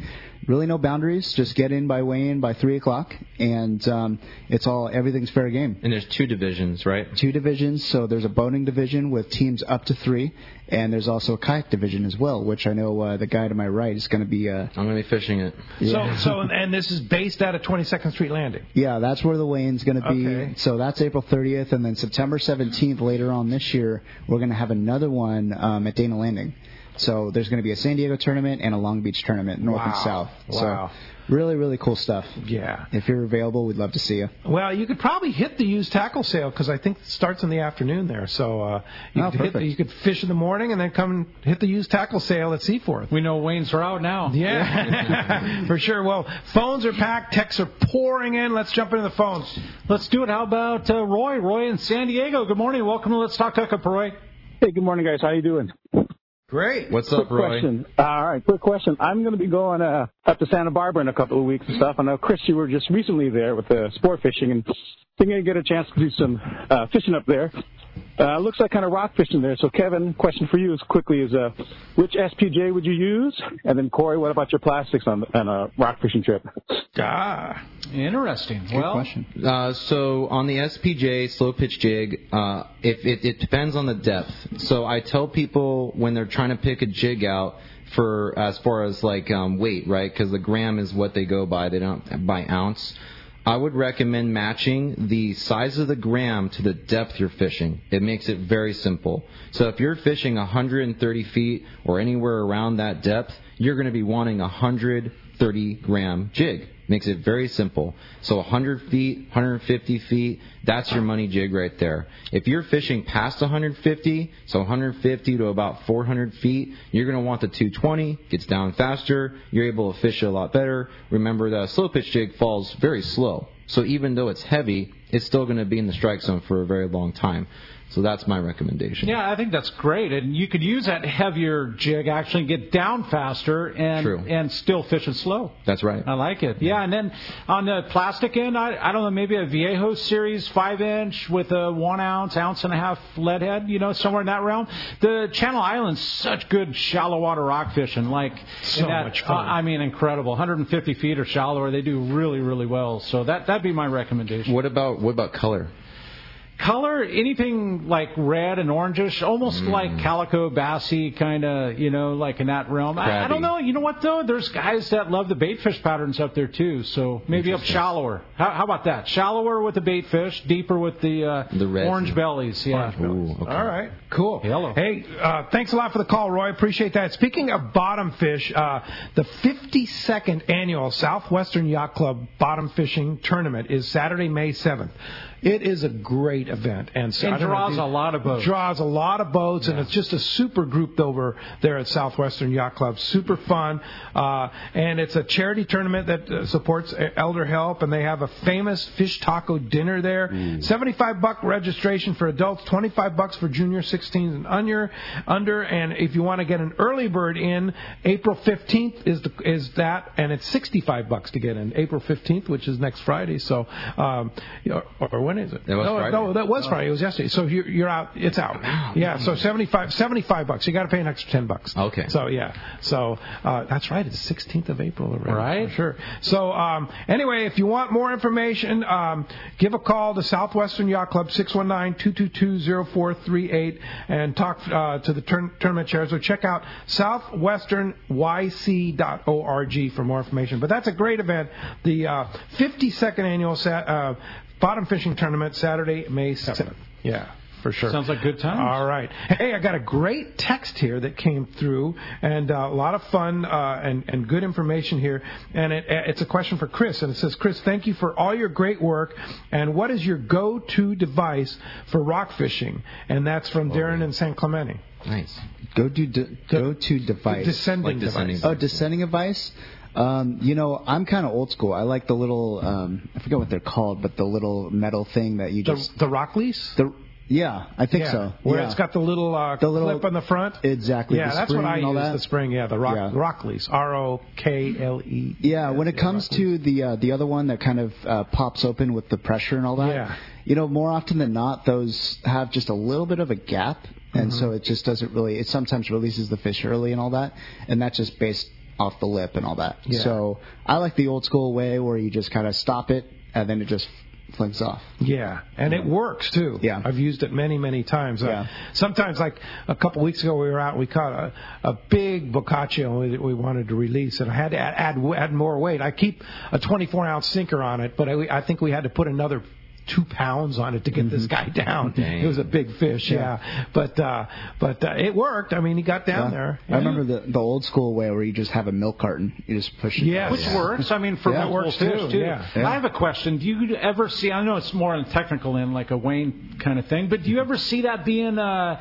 really no boundaries. Just get in by weigh-in by three o'clock, and um, it's all everything's fair game. And there's two divisions, right? Two divisions. So there's a boating division with teams up to three, and there's also a kayak division as well, which I know uh, the guy to my right is going to be. Uh, I'm going to be fishing it. Yeah. So, so, and this is based out of twenty-second Street Landing. Yeah, that's where the weigh-in's going to be. Okay. So that's April thirtieth, and then September seventeenth later on this year, we're going to have another one um, at Dana Landing. So there's going to be a San Diego tournament and a Long Beach tournament, north wow. and south. Wow. So really, really cool stuff. Yeah. If you're available, we'd love to see you. Well, you could probably hit the used tackle sale because I think it starts in the afternoon there. So uh, you, oh, could hit the, you could fish in the morning and then come and hit the used tackle sale at Seaforth. We know Wayne's are out now. Yeah, for sure. Well, phones are packed. Texts are pouring in. Let's jump into the phones. Let's do it. How about uh, Roy? Roy in San Diego. Good morning. Welcome to Let's Talk Hookup, Roy. Hey, good morning, guys. How you doing? Great. What's quick up, Roy? Question. Uh, all right, quick question. I'm going to be going uh, up to Santa Barbara in a couple of weeks and stuff. I know, Chris, you were just recently there with the sport fishing, and thinking I'd get a chance to do some uh, fishing up there. Uh, looks like kind of rock fishing there. So, Kevin, question for you as quickly as uh, which S P J would you use? And then, Corey, what about your plastics on, on a rock fishing trip? Ah, interesting. Good well, question. Uh, so on the S P J slow pitch jig, uh, if it, it depends on the depth. So I tell people when they're trying to pick a jig out for as far as like um, weight, right? Because the gram is what they go by. They don't by ounce. I would recommend matching the size of the gram to the depth you're fishing. It makes it very simple. So if you're fishing one hundred thirty feet or anywhere around that depth, you're going to be wanting a one hundred thirty gram jig. Makes it very simple. So one hundred feet, one hundred fifty feet, that's your money jig right there. If you're fishing past one hundred fifty, so one hundred fifty to about four hundred feet, you're going to want the two twenty, gets down faster, you're able to fish it a lot better. Remember, the slow pitch jig falls very slow. So even though it's heavy, it's still going to be in the strike zone for a very long time. So that's my recommendation. Yeah, I think that's great. And you could use that heavier jig, actually get down faster and True. and still fish it slow. That's right. I like it. Yeah, and then on the plastic end, I, I don't know, maybe a Viejo Series five inch with a one ounce, ounce and a half lead head, you know, somewhere in that realm. The Channel Islands, such good shallow water rock fishing. Like, so that, much fun. Uh, I mean, incredible. one hundred fifty feet or shallower, they do really, really well. So that, that'd be my recommendation. What about what about color? Color, anything like red and orangish, almost mm. like calico, bassy, kind of, you know, like in that realm. I, I don't know. You know what, though? There's guys that love the bait fish patterns up there, too. So maybe up shallower. How, how about that? Shallower with the bait fish, deeper with the, uh, the red orange bellies. Yeah. Orange bellies. Ooh, okay. All right. Cool. Hello. Hey, uh, thanks a lot for the call, Roy. Appreciate that. Speaking of bottom fish, uh, the fifty-second annual Southwestern Yacht Club Bottom Fishing Tournament is Saturday, May seventh. It is a great event. And, so, it draws know, a lot of boats. draws a lot of boats, yeah. And it's just a super group over there at Southwestern Yacht Club. Super fun. Uh, and it's a charity tournament that uh, supports Elder Help, and they have a famous fish taco dinner there. Mm. seventy-five bucks registration for adults, twenty-five bucks for junior, sixteen and under. under. And if you want to get an early bird in, April fifteenth is the, is that, and it's sixty-five bucks to get in. April fifteenth, which is next Friday. So, um, or, or when is it? That was no, Friday. no, that was Friday. It was yesterday. So you're, you're out. It's out. Wow. Yeah. So seventy-five, seventy-five bucks. You got to pay an extra ten bucks. Okay. So yeah. So uh, that's right. It's sixteenth of April already. Right. For sure. So um, anyway, if you want more information, um, give a call to Southwestern Yacht Club six one nine, two two two, zero four three eight and talk uh, to the tur- tournament chairs. Or check out southwestern y c dot org for more information. But that's a great event. The uh, fifty-second annual Sat- uh, Bottom Fishing Tournament, Saturday, May seventh. Yeah, for sure. Sounds like good times. All right. Hey, I got a great text here that came through, and uh, a lot of fun uh, and, and good information here. And it, it's a question for Chris, and it says, Chris, thank you for all your great work, and what is your go-to device for rock fishing? And that's from oh, Darren yeah. in San Clemente. Nice. Go-to, de- go-to device. Descending like descending device. Oh, descending device? Um, you know, I'm kind of old school. I like the little, um, I forget what they're called, but the little metal thing that you just... The, the Rockleys? The, yeah, I think yeah, so. Where yeah. it's got the little, uh, the little clip on the front? Exactly. Yeah, the that's what I use, that. the spring. Yeah, the rock, yeah. Rockleys. R O K L E. Yeah, when it yeah, comes Rockleys. to the uh, the other one that kind of uh, pops open with the pressure and all that, yeah. you know, more often than not, those have just a little bit of a gap, and mm-hmm. so it just doesn't really, it sometimes releases the fish early and all that, and that's just based off the lip and all that. Yeah. So I like the old school way where you just kind of stop it and then it just flings off. Yeah, and it works too. Yeah, I've used it many, many times. Yeah. Uh, sometimes, like a couple weeks ago, we were out and we caught a, a big boccaccio that we wanted to release, and I had to add, add add more weight. I keep a twenty-four ounce sinker on it, but I, I think we had to put another two pounds on it to get this guy down. Dang. It was a big fish, yeah. yeah. But uh, but uh, it worked. I mean, he got down yeah. there. I remember the the old school way where you just have a milk carton, you just push it. Yes. Which yeah. works. I mean, for yeah. multiple works fish too, too. yeah. Yeah. I have a question. Do you ever see? I know it's more on the technical end, like a Wayne kind of thing, but do you ever see that being uh,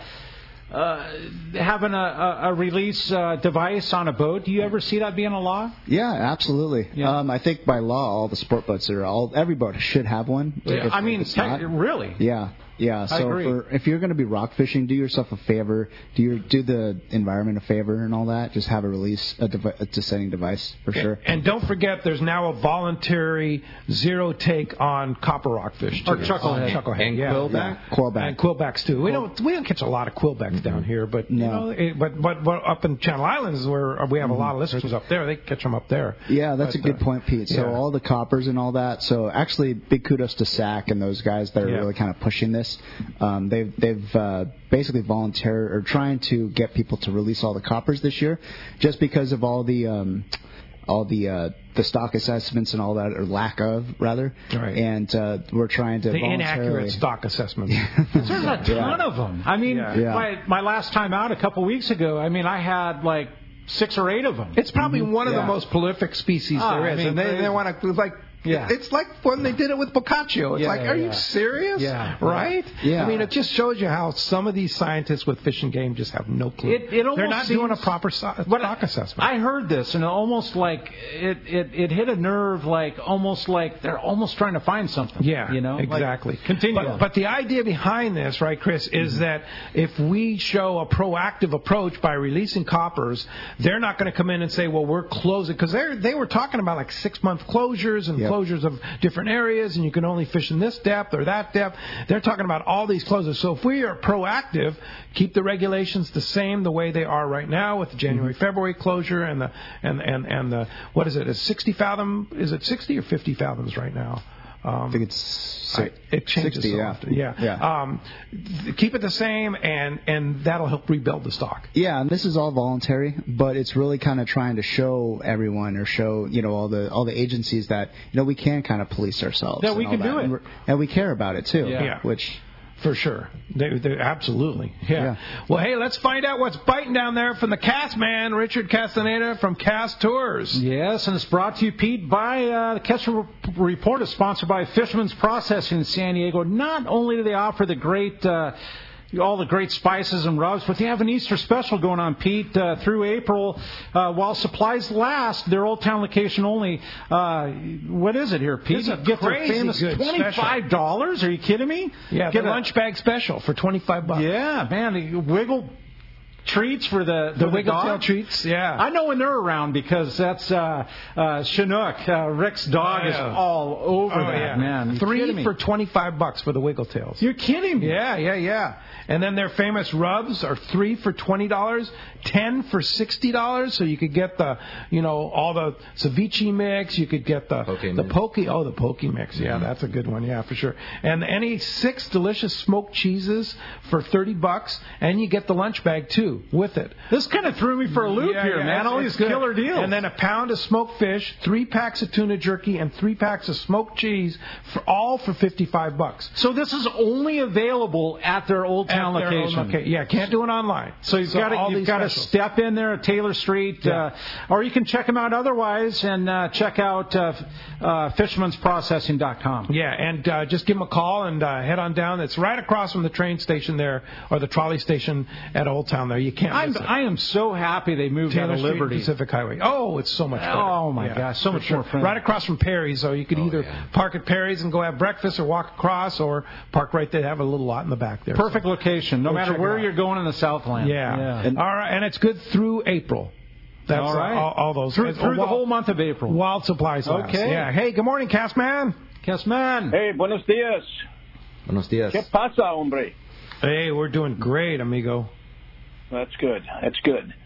uh, having a, a, a release uh, device on a boat? Do you ever see that being a law? Yeah, absolutely. Yeah. Um, I think by law, all the sport boats are all every boat should have one. Yeah. If I mean, it's tech, not. really? Yeah. Yeah, so agree. for, if you're going to be rock fishing, do yourself a favor. Do your do the environment a favor and all that. Just have a release, a, devi- a descending device for sure. And, and don't forget, there's now a voluntary zero take on copper rockfish too. Or chucklehead. chucklehead, And yeah. quillback? Yeah, quillback. And quillbacks too. We don't we don't catch a lot of quillbacks mm-hmm. down here, but No. you know, it, but, but but up in Channel Islands where we have a lot of listeners up there, they catch them up there. Yeah, that's But, a good uh, point, Pete. So yeah. all the coppers and all that. So actually, big kudos to S A C and those guys that are Yeah. really kind of pushing this. Um, they've they've uh, basically volunteered or trying to get people to release all the coppers this year, just because of all the um, all the uh, the stock assessments and all that, or lack of rather. Right. And uh, we're trying to the voluntarily... inaccurate stock assessments. There's a ton Yeah. of them. I mean, Yeah. Yeah. My, my last time out a couple weeks ago, I mean, I had like six or eight of them. It's probably one of Yeah. the most prolific species Oh, there I is, mean, and they, crazy. they want to like. Yeah. It's like when they did it with boccaccio. It's Yeah, like, are yeah. you serious? Yeah. Right? Yeah. I mean, it just shows you how some of these scientists with fish and game just have no clue. It- it almost They're not doing a seems- proper so- But stock assessment. I heard this, and it almost like it, it, it hit a nerve, like almost like they're almost trying to find something. Yeah, you know, Like, exactly. continue. But, but the idea behind this, right, Chris, is Mm-hmm. that if we show a proactive approach by releasing coppers, they're not going to come in and say, well, we're closing, because they they were talking about like six month closures and Yep. closures of different areas, and you can only fish in this depth or that depth. They're talking about all these closures. So if we are proactive, keep the regulations the same the way they are right now with the January Mm-hmm. February closure and the and and and the what is it? Is sixty fathom? Is it sixty or fifty fathoms right now? Um, I think it's I, it changes sixty, so yeah. often. Yeah. Yeah. Um, th- keep it the same, and, and that'll help rebuild the stock. Yeah, and this is all voluntary, but it's really kind of trying to show everyone or show, you know, all the all the agencies that, you know, we can kind of police ourselves. Yeah, we and all can do that. it. And, we're- and we care about it, too. Yeah. Yeah. Which... For sure. They, they, absolutely. Yeah. Yeah. Well, hey, let's find out what's biting down there from the cast man, Richard Castaneda from Cast Tours. Yes, and it's brought to you, Pete, by uh, the Catch Report is sponsored by Fisherman's Processing in San Diego. Not only do they offer the great, uh, all the great spices and rubs, but they have an Easter special going on, Pete, uh, through April. Uh, while supplies last, their Old Town location only. Uh, what is it here, Pete? It's a You get their crazy famous good twenty-five dollars. Are you kidding me? Yeah, get the lunch bag special for twenty-five bucks. Yeah, man, the wiggle treats for the The for wiggle dog. tail treats, yeah. I know when they're around because that's uh, uh, Chinook. Uh, Rick's dog Oh, is yeah. all over Oh, that, yeah. man. You kidding Three me? for twenty-five bucks for the wiggle tails. You're kidding me. Yeah, yeah, yeah. And then their famous rubs are three for twenty dollars, ten for sixty dollars. So you could get the, you know, all the ceviche mix. You could get the Poke the mix. poke. Oh, the poke mix. Yeah, that's a good one. Yeah, for sure. And any six delicious smoked cheeses for thirty bucks, and you get the lunch bag too with it. This kind of threw me for a loop Yeah, here, yeah, man. it's- All it's these good. killer deals. And then a pound of smoked fish, three packs of tuna jerky, and three packs of smoked cheese, for all for fifty-five bucks. so this is only available at their Old Town At their own location. loca- Yeah, can't do it online. So you've got all to you've these got to specials. step in there at Taylor Street, Yeah. uh, or you can check them out otherwise and uh, check out uh, uh, fishermans processing dot com. Yeah, and uh, just give them a call and uh, head on down. It's right across from the train station there, or the trolley station at Old Town there. You can't I'm miss it. I am so happy they moved out Taylor of Street, Liberty. Pacific Highway. Oh, it's so much better. Oh, my Yeah, gosh, so for much sure. more friendly. Right across from Perry's, so you could Oh, either yeah. park at Perry's and go have breakfast, or walk across, or park right there. They have a little lot in the back there. Perfect location, no Go matter check it where out. you're going in the Southland. Yeah. yeah. And, all right, and it's good through April. That's All right. uh, all, all those Through, uh, through the while- whole month of April. While supplies last. Okay. Yeah. Hey, good morning, cast man. Yes, man. Hey, buenos dias. Buenos dias. ¿Qué pasa, hombre? Hey, we're doing great, amigo. That's good. That's good.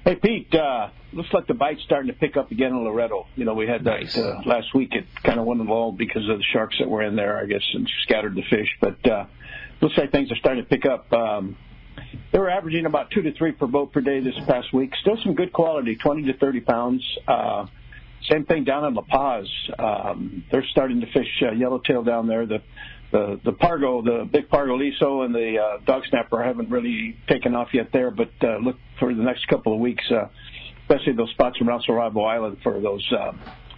Hey, Pete, uh, looks like the bite's starting to pick up again in Loretto. You know, we had that Nice. uh, last week. It kind of went lull because of the sharks that were in there, I guess, and scattered the fish. But uh, looks like things are starting to pick up. Um, they were averaging about two to three per boat per day this past week. Still some good quality, twenty to thirty pounds. Uh, same thing down in La Paz. Um, they're starting to fish uh, yellowtail down there. The The the Pargo, the big Pargo Liso and the uh, dog snapper haven't really taken off yet there, but uh, look for the next couple of weeks, uh, especially those spots around Sorabo Island for those uh,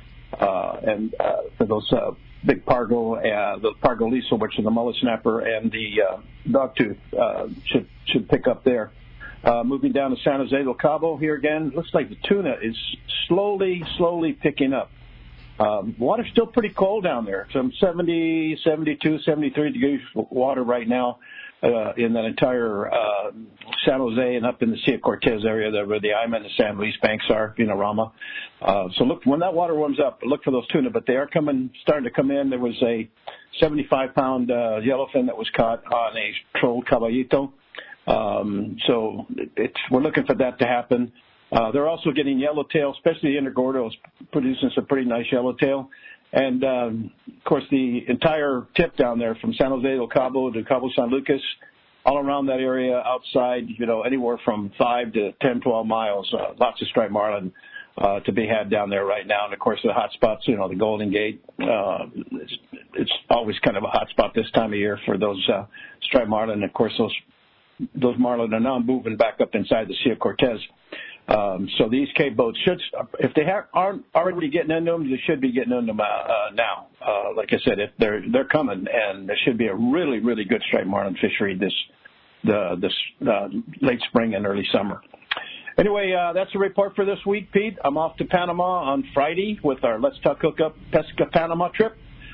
uh, and uh, for those uh, big Pargo, uh, the Pargo Liso, which is the mullet snapper, and the uh, dogtooth uh, should should pick up there. Uh, moving down to San Jose del Cabo here again, looks like the tuna is slowly, slowly picking up. Um, water's still pretty cold down there. Some seventy, seventy-two, seventy-three degrees water right now uh, in that entire uh, San Jose and up in the Sea of Cortez area there where the Ima and the San Luis banks are, you know, Rama. Uh, so look, when that water warms up, look for those tuna. But they are coming, starting to come in. There was a seventy-five pound uh, yellowfin that was caught on a trolled caballito. Um, so it's, we're looking for that to happen. Uh, they're also getting yellowtail, especially the Intergordo is producing some pretty nice yellowtail. And, um, of course, the entire tip down there from San Jose del Cabo to Cabo San Lucas, all around that area outside, you know, anywhere from five to ten, twelve miles, uh, lots of striped marlin uh, to be had down there right now. And, of course, the hot spots, you know, the Golden Gate, uh, it's, it's always kind of a hot spot this time of year for those uh, striped marlin. Of course, those those marlin are now moving back up inside the Sea of Cortez. Um, so these Cape boats should, if they have, aren't already getting into them, they should be getting into them uh, uh, now. Uh, like I said, if they're they're coming, and there should be a really really good striped marlin fishery this the this uh, late spring and early summer. Anyway, uh, that's the report for this week, Pete. I'm off to Panama on Friday with our Let's Talk Hookup Pesca Panama trip.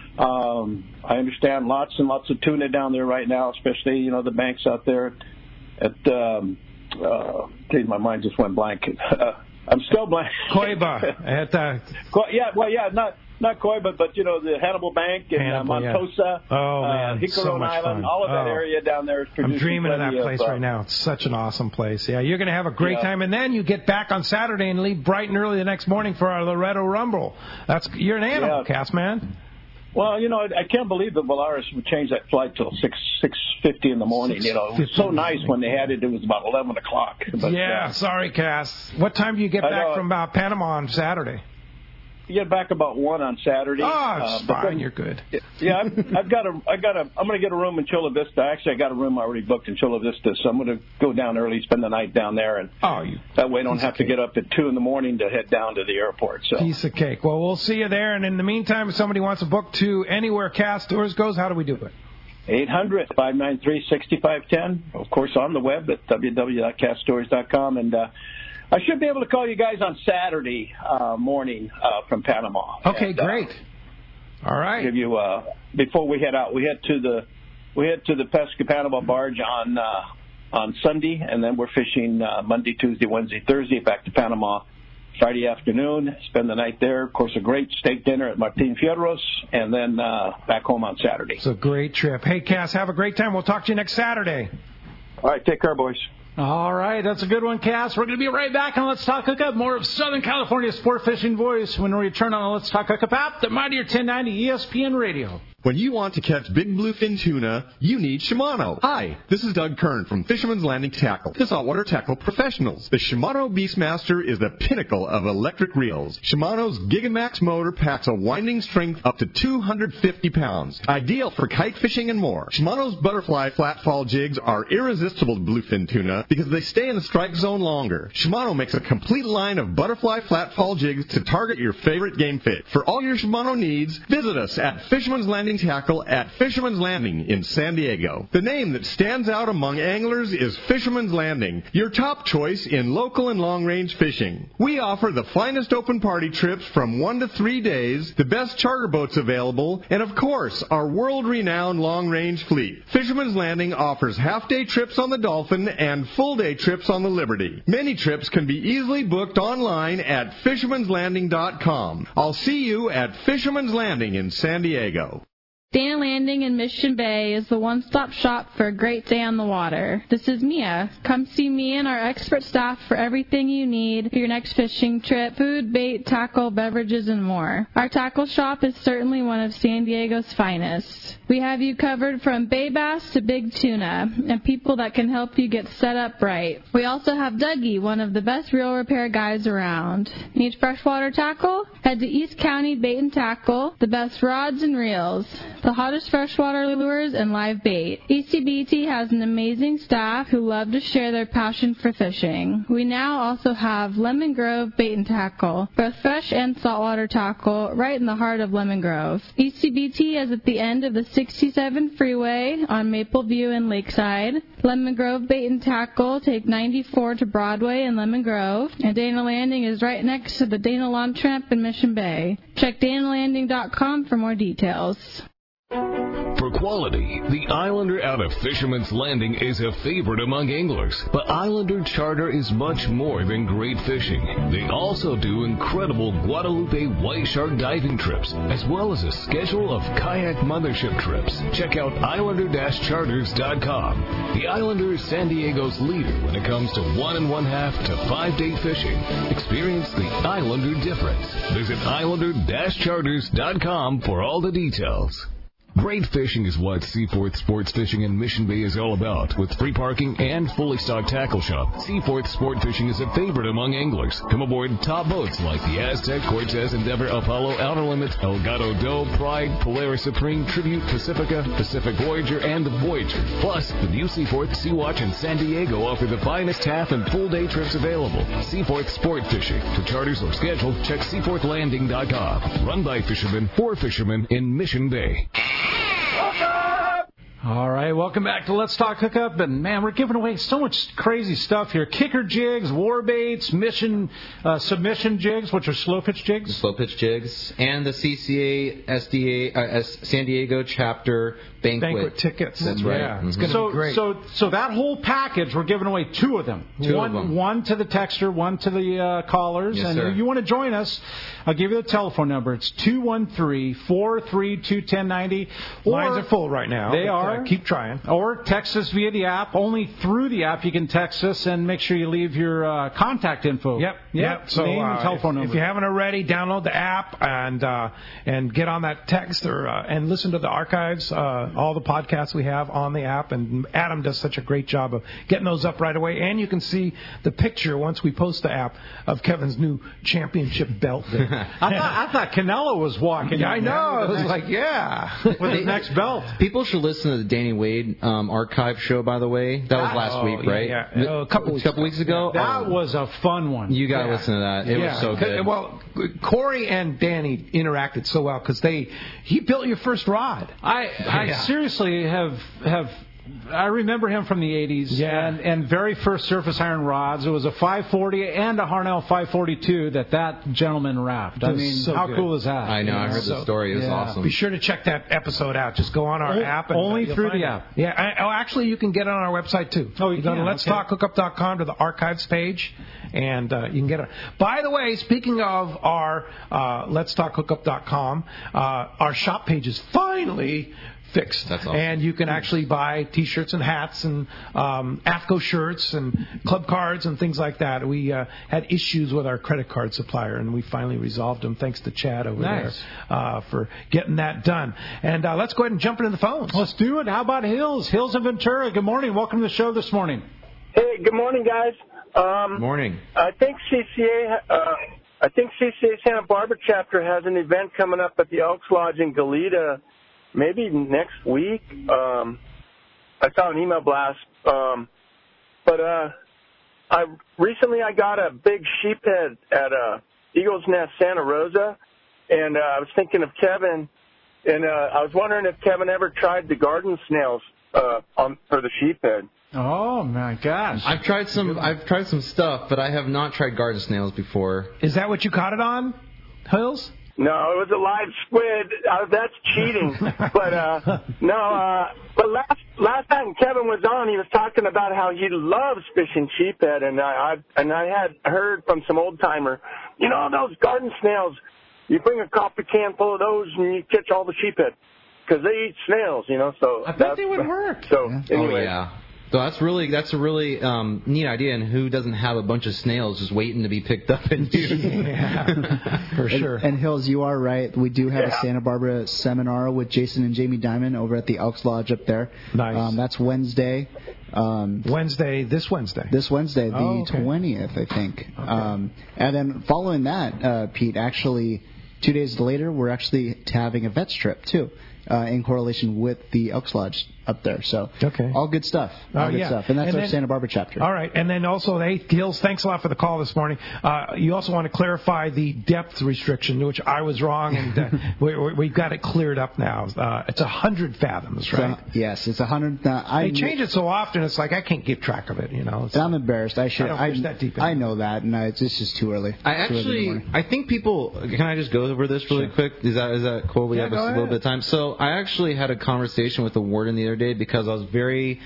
Um, I understand lots and lots of tuna down there right now, especially you know the banks out there at. Um, Uh, geez, my mind just went blank. Uh, I'm still blank. Coiba. At, uh, Co- yeah, well, yeah, not not Coiba, but you know the Hannibal Bank and Hannibal, uh, Montosa, yeah. Oh man, uh, Jicaron so much Island, fun. all of that oh. area down there is producing I'm dreaming of that plenty place of, uh, right now. It's such an awesome place. Yeah, you're going to have a great Yeah. time, and then you get back on Saturday and leave bright and early the next morning for our Loretto Rumble. That's you're an animal, Yeah. Cass man. Well, you know, I, I can't believe that Valaris would change that flight till six six fifty in the morning. You know, it was so nice when they had it. It was about eleven o'clock. But, yeah, uh, sorry, Cass. What time do you get I back know. from uh, Panama on Saturday? You get back about one on Saturday. Oh, uh, it's but fine. then- You're good. Yeah, I've, I've got a, I got a, I'm going to get a room in Chula Vista. Actually, I got a room already booked in Chula Vista, so I'm going to go down early, spend the night down there, and oh, you that way I don't have to get up at two in the morning to head down to the airport. So piece of cake. Well, we'll see you there. And in the meantime, if somebody wants to book to anywhere Cass Tours goes, how do we do it? eight hundred, five nine three, six five one zero. Of course, on the web at w w w dot cast stories dot com. And uh, I should be able to call you guys on Saturday uh, morning uh, from Panama. Okay, and, uh, great. All right. Give you uh, before we head out. We head to the we head to the Pesca Panama barge on uh, on Sunday, and then we're fishing uh, Monday, Tuesday, Wednesday, Thursday. Back to Panama Friday afternoon. Spend the night there. Of course, a great steak dinner at Martin Fierro's, and then uh, back home on Saturday. It's a great trip. Hey, Cass, have a great time. We'll talk to you next Saturday. All right, take care, boys. All right, that's a good one, Cass. We're going to be right back on Let's Talk Hookup. More of Southern California's sport fishing voice when we return on the Let's Talk Hookup app, the Mightier ten ninety E S P N Radio. When you want to catch big bluefin tuna, you need Shimano. Hi, this is Doug Kern from Fisherman's Landing Tackle, the saltwater tackle professionals. The Shimano Beastmaster is the pinnacle of electric reels. Shimano's Gigamax motor packs a winding strength up to two hundred fifty pounds, ideal for kite fishing and more. Shimano's butterfly flatfall jigs are irresistible to bluefin tuna because they stay in the strike zone longer. Shimano makes a complete line of butterfly flatfall jigs to target your favorite game fish. For all your Shimano needs, visit us at Fisherman's Landing Tackle at Fisherman's Landing in San Diego. The name that stands out among anglers is Fisherman's Landing, your top choice in local and long-range fishing. We offer the finest open party trips from one to three days, the best charter boats available, and of course, our world-renowned long-range fleet. Fisherman's Landing offers half-day trips on the Dolphin and full-day trips on the Liberty. Many trips can be easily booked online at fishermans landing dot com. I'll see you at Fisherman's Landing in San Diego. Dana Landing in Mission Bay is the one-stop shop for a great day on the water. This is Mia. Come see me and our expert staff for everything you need for your next fishing trip, food, bait, tackle, beverages, and more. Our tackle shop is certainly one of San Diego's finest. We have you covered from bay bass to big tuna, and people that can help you get set up right. We also have Dougie, one of the best reel repair guys around. Need freshwater tackle? Head to East County Bait and Tackle, the best rods and reels, the hottest freshwater lures, and live bait. E C B T has an amazing staff who love to share their passion for fishing. We now also have Lemon Grove Bait and Tackle, both fresh and saltwater tackle, right in the heart of Lemon Grove. E C B T is at the end of the sixty-seven freeway on Maple View and Lakeside. Lemon Grove Bait and Tackle take ninety-four to Broadway in Lemon Grove, and Dana Landing is right next to the Dana Lawn Tramp in Mission Bay. Check dana landing dot com for more details. For quality, the Islander out of Fisherman's Landing is a favorite among anglers. But Islander Charter is much more than great fishing. They also do incredible Guadalupe white shark diving trips, as well as a schedule of kayak mothership trips. Check out islander dash charters dot com. The Islander is San Diego's leader when it comes to one and one half to five day fishing. Experience the Islander difference. Visit islander dash charters dot com for all the details. Great fishing is what Seaforth Sports Fishing in Mission Bay is all about. With free parking and fully stocked tackle shop, Seaforth Sport Fishing is a favorite among anglers. Come aboard top boats like the Aztec, Cortez, Endeavor, Apollo, Outer Limits, Elgato Doe, Pride, Polaris Supreme, Tribute, Pacifica, Pacific Voyager, and the Voyager. Plus, the new Seaforth, Sea-Watch, and San Diego offer the finest half and full day trips available. Seaforth Sport Fishing. For charters or schedule, check seaforth landing dot com. Run by fishermen for fishermen in Mission Bay. All right, welcome back to Let's Talk Hookup. And, man, we're giving away so much crazy stuff here. Kicker jigs, war baits, mission, uh, submission jigs, which are slow pitch jigs. Slow pitch jigs. And the C C A, S D A, uh, S- San Diego chapter banquet. Banquet tickets. That's right. Yeah, Mm-hmm. it's going to So, be great. so, so that whole package, we're giving away two of them. Two one, of them. One to the texter, one to the uh, callers. Yes, and sir. if you want to join us, I'll give you the telephone number. It's two one three, four three two, one zero nine zero. Lines are full right now. They but, are. Uh, keep trying. Or text us via the app. Only through the app you can text us, and make sure you leave your uh, contact info. Yep, yep. So name uh, and telephone if, number. if you haven't already, download the app and uh, and get on that text or uh, and listen to the archives, uh, all the podcasts we have on the app. And Adam does such a great job of getting those up right away. And you can see the picture once we post the app of Kevin's new championship belt. There. I thought I thought Canelo was walking. Yeah, I in know. there It was with like, yeah, with his next belt. People should listen to the Danny Wade um, archive show, by the way. That was last Oh, week, yeah, right? yeah. Uh, a couple a weeks couple ago. weeks ago. That Oh, was a fun one. you got to Yeah. listen to that. It yeah. was so good. Well, Corey and Danny interacted so well because they he built your first rod. I I Yeah. seriously have have. I remember him from the eighties, Yeah. and, and very first surface iron rods. It was a five forty and a Harnell five forty-two that that gentleman wrapped. I It was mean, so how good. cool is that? I know. I heard So- the story. It was yeah. awesome. Be sure to check that episode out. Just go on our O- app. And, only uh, you'll through find the it. app. Yeah. I, oh, actually, you can get it on our website too. Oh, you go can? to let's Okay. talk hookup dot com to the archives page, and uh, you can get it. By the way, speaking of our uh, let's talk hookup dot com, uh, our shop page is finally fixed. That's awesome. And you can actually buy T-shirts and hats and um, AFCO shirts and club cards and things like that. We uh, had issues with our credit card supplier, and we finally resolved them thanks to Chad over Nice. there uh, for getting that done. And uh, let's go ahead and jump into the phones. Let's do it. How about Hills? Hills of Ventura. Good morning. Welcome to the show this morning. Hey, good morning, guys. Um, Morning. I think C C A, uh, I think C C A Santa Barbara chapter has an event coming up at the Elks Lodge in Goleta, maybe next week. Um, I saw an email blast, um, but uh, I recently I got a big sheephead at uh, Eagles Nest Santa Rosa, and uh, I was thinking of Kevin, and uh, I was wondering if Kevin ever tried the garden snails uh, on for the sheephead. Oh my gosh! I've tried some. I've tried some stuff, but I have not tried garden snails before. Is that what you caught it on, Hills? No, it was a live squid. Uh, that's cheating. but uh, no, uh, but last last time Kevin was on, he was talking about how he loves fishing sheephead, and I, I and I had heard from some old timer, you know, those garden snails. You bring a coffee can full of those, and you catch all the sheephead. because they eat snails, you know. So I bet they would work. So Oh anyway, yeah. So that's really that's a really um, neat idea. And who doesn't have a bunch of snails just waiting to be picked up and used? Yeah, for sure. And, and Hills, you are right. We do have a Santa Barbara seminar with Jason and Jamie Diamond over at the Elks Lodge up there. Nice. Um, that's Wednesday. Um, Wednesday, this Wednesday. This Wednesday, the Oh, okay. twentieth, I think. Um, and then following that, uh, Pete, actually, two days later, we're actually having a vets trip too, uh, in correlation with the Elks Lodge up there. So Okay. all good stuff. All Oh, good yeah. stuff. And that's And our then- Santa Barbara chapter. All right, and then also, hey, Gills, thanks a lot for the call this morning. Uh, you also want to clarify the depth restriction, which I was wrong, and uh, we, we, we've got it cleared up now. Uh, it's one hundred fathoms, right? So, yes, it's one hundred. Uh, I They change it so often, it's like I can't keep track of it, you know. It's, And I'm embarrassed. I should. I don't I, fish that deep I know that, and I, it's just too early. I Too early in the actually, morning. I think people. Can I just go over this really quick? Is that is that cool? We Yeah, have go a little ahead. bit of time. So I actually had a conversation with the warden the other day because I was very.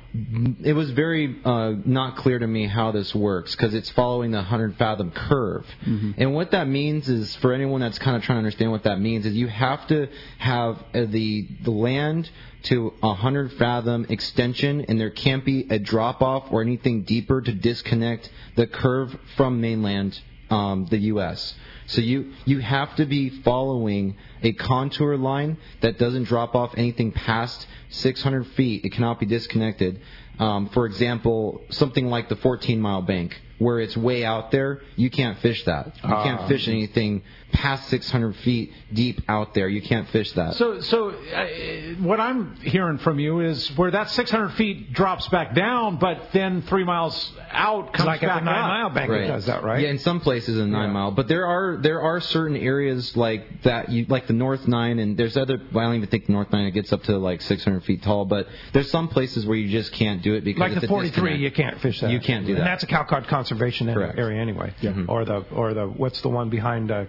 It was very uh, not clear to me how this works because it's following the one hundred fathom curve. Mm-hmm. And what that means is, for anyone that's kind of trying to understand what that means, is you have to have uh, the the land to a one hundred fathom extension, and there can't be a drop off or anything deeper to disconnect the curve from mainland, um, the U S So you you have to be following a contour line that doesn't drop off anything past six hundred feet. It cannot be disconnected. Um, for example, something like the fourteen mile bank, where it's way out there, you can't fish that. You Ah. can't fish anything past six hundred feet deep out there. You can't fish that. So, so uh, what I'm hearing from you is where that six hundred feet drops back down, but then three miles out comes like back at the nine up. mile bank, it does that, right? Yeah, in some places in nine mile, but there are there are certain areas like that, you like the North Nine, and there's other. Well, I don't even think the North Nine it gets up to like six hundred feet tall, but there's some places where you just can't do it because Like it's the a forty-three, disconnect. you can't fish that. You can't do that. And that's a Calcott conservation area, Correct. area anyway. Mhm. Or the or the what's the one behind uh,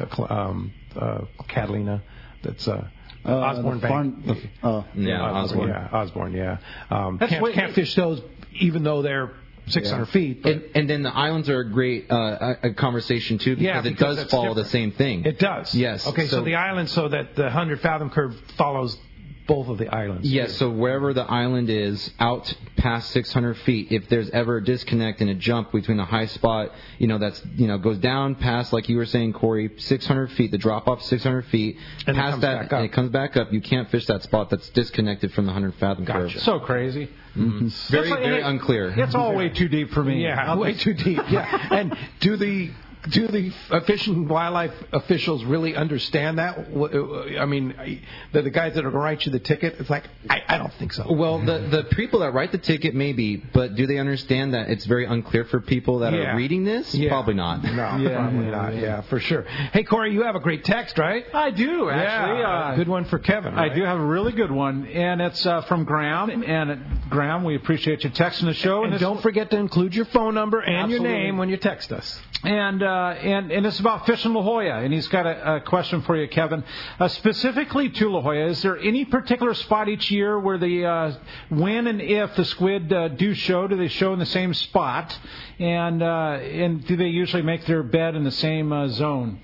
um, uh, Catalina? That's uh, Uh, Osborne the Bank. farm- the- oh. Yeah, Osborne. Yeah, Osborne. Yeah. Um, That's can't, way- can't fish those even though they're six hundred Yeah. feet. But And, and then the islands are a great uh, a, a conversation too because, Yeah, it because does that's follow different. the same thing. it does. Yes. Okay, so, so the island, so that the one hundred fathom curve follows both of the islands. Yes, so wherever the island is, out past six hundred feet, if there's ever a disconnect and a jump between the high spot, you know, that's, you know, goes down past, like you were saying, Corey, six hundred feet, the drop off six hundred feet, And it past comes that, back up. and it comes back up, you can't fish that spot that's disconnected from the one hundred fathom curve. So crazy. Mhm. Very, It's like- very it- unclear. It's all way too deep for me. Yeah, I'll way just- too deep. Yeah, and do the do the uh, fish and wildlife officials really understand that? W- uh, I mean, I- the, the guys that are going to write you the ticket, it's like I, I don't think so. Well, the the people that write the ticket maybe, but do they understand that it's very unclear for people that Yeah. are reading this? Yeah. Probably not. No, Yeah. probably not. Yeah, for sure. Hey, Corey, you have a great text, right? I do, actually. Yeah, Uh, good one for Kevin. I right? do have a really good one, and it's uh, from Graham. And uh, Graham, we appreciate you texting the show. And this- don't forget to include your phone number and your Absolutely. name when you text us. And, uh, and and it's about fishing La Jolla, and he's got a, a question for you, Kevin. Uh, specifically to La Jolla, is there any particular spot each year where the uh, when and if the squid uh, do show? Do they show in the same spot, and uh, and do they usually make their bed in the same uh, zone?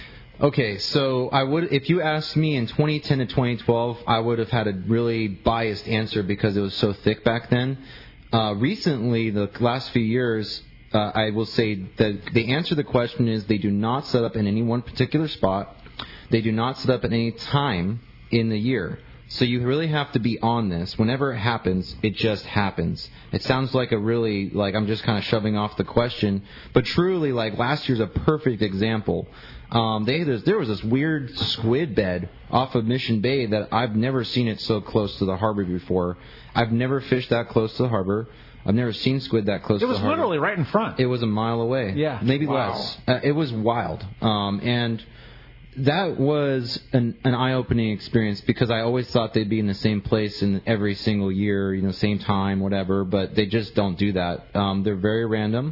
Okay, so I would, if you asked me in twenty ten to twenty twelve, I would have had a really biased answer because it was so thick back then. Uh, recently, the last few years, uh, I will say that the answer to the question is they do not set up in any one particular spot. They do not set up at any time in the year. So you really have to be on this. Whenever it happens, it just happens. It sounds like a really, like I'm just kind of shoving off the question, but truly, like last year's a perfect example. Um, they there's, there was this weird squid bed off of Mission Bay that I've never seen it so close to the harbor before. I've never fished that close to the harbor. I've never seen squid that close It to the was harbor. literally right in front. It was a mile away. Yeah. Maybe Wow. less. Uh, it was wild. Um, and that was an, an eye-opening experience because I always thought they'd be in the same place in every single year, you know, same time, whatever, but they just don't do that. Um, they're very random.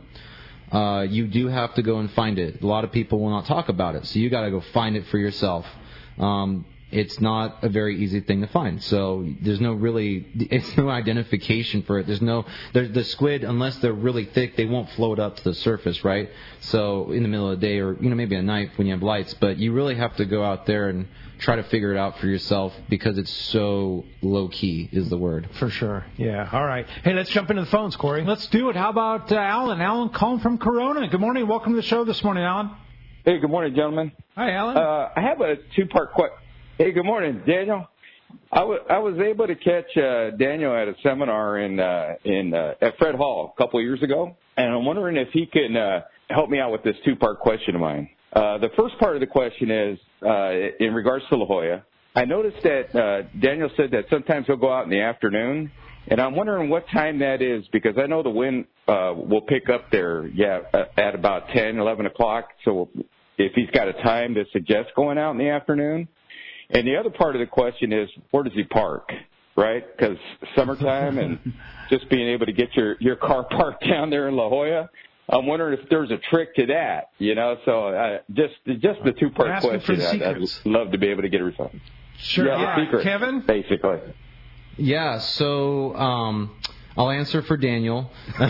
Uh, you do have to go and find it. A lot of people will not talk about it, so you got to go find it for yourself. Um, it's not a very easy thing to find. So there's no really, it's no identification for it. There's no, there's the squid, unless they're really thick, they won't float up to the surface, right? So in the middle of the day, or you know maybe at night when you have lights, but you really have to go out there and try to figure it out for yourself because it's so low key is the word. For sure. Yeah. All right. Hey, let's jump into the phones, Corey. Let's do it. How about uh, Alan? Alan calling from Corona. Good morning. Welcome to the show this morning, Alan. Hey, good morning, gentlemen. Hi, Alan. Uh, I have a two-part question. Hey, good morning, Daniel. I, w- I was able to catch uh, Daniel at a seminar in uh, in uh, at Fred Hall a couple of years ago, and I'm wondering if he can uh, help me out with this two-part question of mine. Uh, the first part of the question is uh, in regards to La Jolla. I noticed that uh, Daniel said that sometimes he'll go out in the afternoon, and I'm wondering what time that is because I know the wind uh, will pick up there, yeah, at about ten, eleven o'clock. So if he's got a time to suggest going out in the afternoon. And the other part of the question is, where does he park, right? Because summertime and just being able to get your, your car parked down there in La Jolla, I'm wondering if there's a trick to that, you know? So uh, just just the two-part question. I'd, I'd love to be able to get a result. Sure. Yeah, yeah. secret, Kevin? Basically. Yeah, so um, I'll answer for Daniel.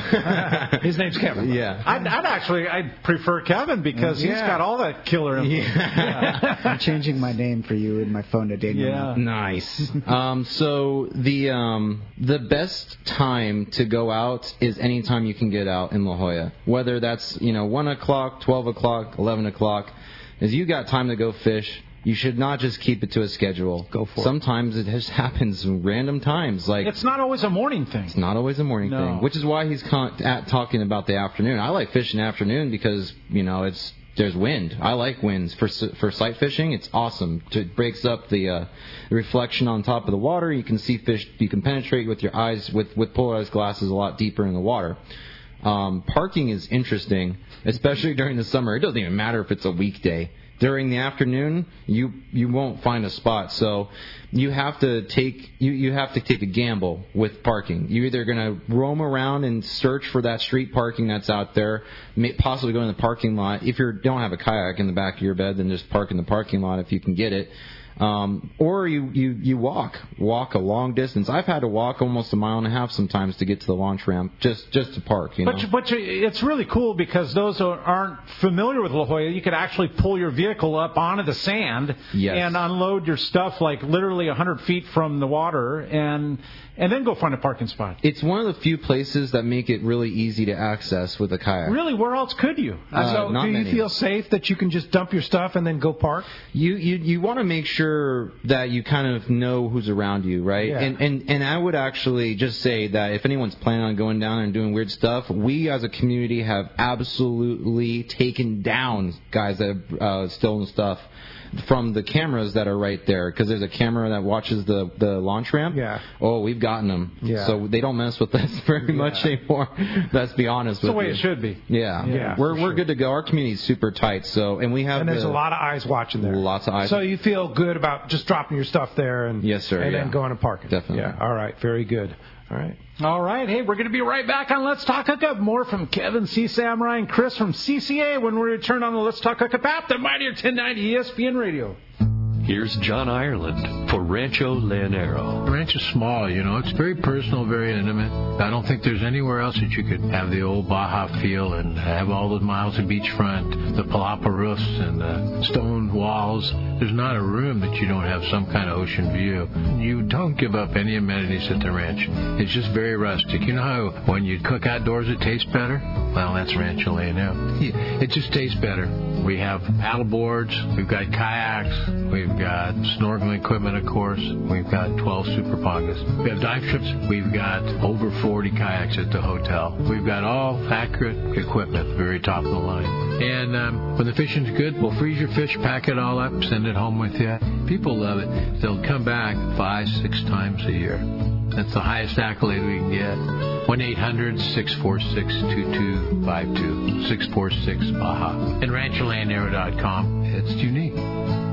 His name's Kevin. Yeah. I'd, I'd actually I'd prefer Kevin because Yeah. he's got all that killer info. Yeah. I'm changing my name for you in my phone to Daniel. Yeah. now. Nice. um, so the um, the best time to go out is any time you can get out in La Jolla. Whether that's you know one o'clock, twelve o'clock, eleven o'clock, as you got time to go fish. You should not just keep it to a schedule. Go for it. Sometimes it just happens in random times. Like It's not always a morning thing. It's not always a morning No. thing, which is why he's con- at talking about the afternoon. I like fishing afternoon because you know it's there's wind. I like winds for for sight fishing. It's awesome. It breaks up the, uh, the reflection on top of the water. You can see fish. You can penetrate with your eyes with with polarized glasses a lot deeper in the water. Um, parking is interesting, especially during the summer. It doesn't even matter if it's a weekday. During the afternoon, you you won't find a spot. So you have to take you, you have to take a gamble with parking. You're either going to roam around and search for that street parking that's out there, may, possibly go in the parking lot. If you don't have a kayak in the back of your bed, then just park in the parking lot if you can get it. Um, or you, you, you walk, walk a long distance. I've had to walk almost a mile and a half sometimes to get to the launch ramp just, just to park, you know. But, you, but you, it's really cool because those who aren't familiar with La Jolla, you could actually pull your vehicle up onto the sand Yes. and unload your stuff like literally one hundred feet from the water and and then go find a parking spot. It's one of the few places that make it really easy to access with a kayak. Really, where else could you? Uh, so not do you many. feel safe that you can just dump your stuff and then go park? You you you want to make sure that you kind of know who's around you, right? Yeah. And and and I would actually just say that if anyone's planning on going down and doing weird stuff, we as a community have absolutely taken down guys that have uh, stolen stuff from the cameras that are right there, because there's a camera that watches the the launch ramp. Yeah. Oh, we've gotten them. Yeah. So they don't mess with us very Yeah. much anymore. Let's be honest That's with the way you. it should be. Yeah. Yeah, We're for we're sure. good to go. Our community's super tight. So and we have And there's the- a lot of eyes watching there. Lots of eyes. So you feel good about just dropping your stuff there and Yes, sir, and yeah. then going and parking. Definitely. Yeah. All right. Very good. All right. All right. Hey, we're going to be right back on Let's Talk Hookup. More from Kevin, C. Samurai, and Chris from C C A when we return on the Let's Talk Hookup app, the Mightier ten ninety E S P N Radio. Here's John Ireland for Rancho Leonero. The ranch is small, you know. It's very personal, very intimate. I don't think there's anywhere else that you could have the old Baja feel and have all those miles of beachfront, the palapa roofs and the stone walls. There's not a room that you don't have some kind of ocean view. You don't give up any amenities at the ranch. It's just very rustic. You know how when you cook outdoors it tastes better? Well, that's Rancho Leonero. It just tastes better. We have paddle boards. We've got kayaks. We've got snorkeling equipment, of course. We've got twelve super pongas. We have dive trips. We've got over forty kayaks at the hotel. We've got all accurate equipment, very top of the line. And um, when the fishing's good, we'll freeze your fish, pack it all up, send it home with you. People love it. They'll come back five, six times a year. That's the highest accolade we can get. one eight hundred six four six two two five two, six four six Baja. And rancho leonero dot com. It's unique.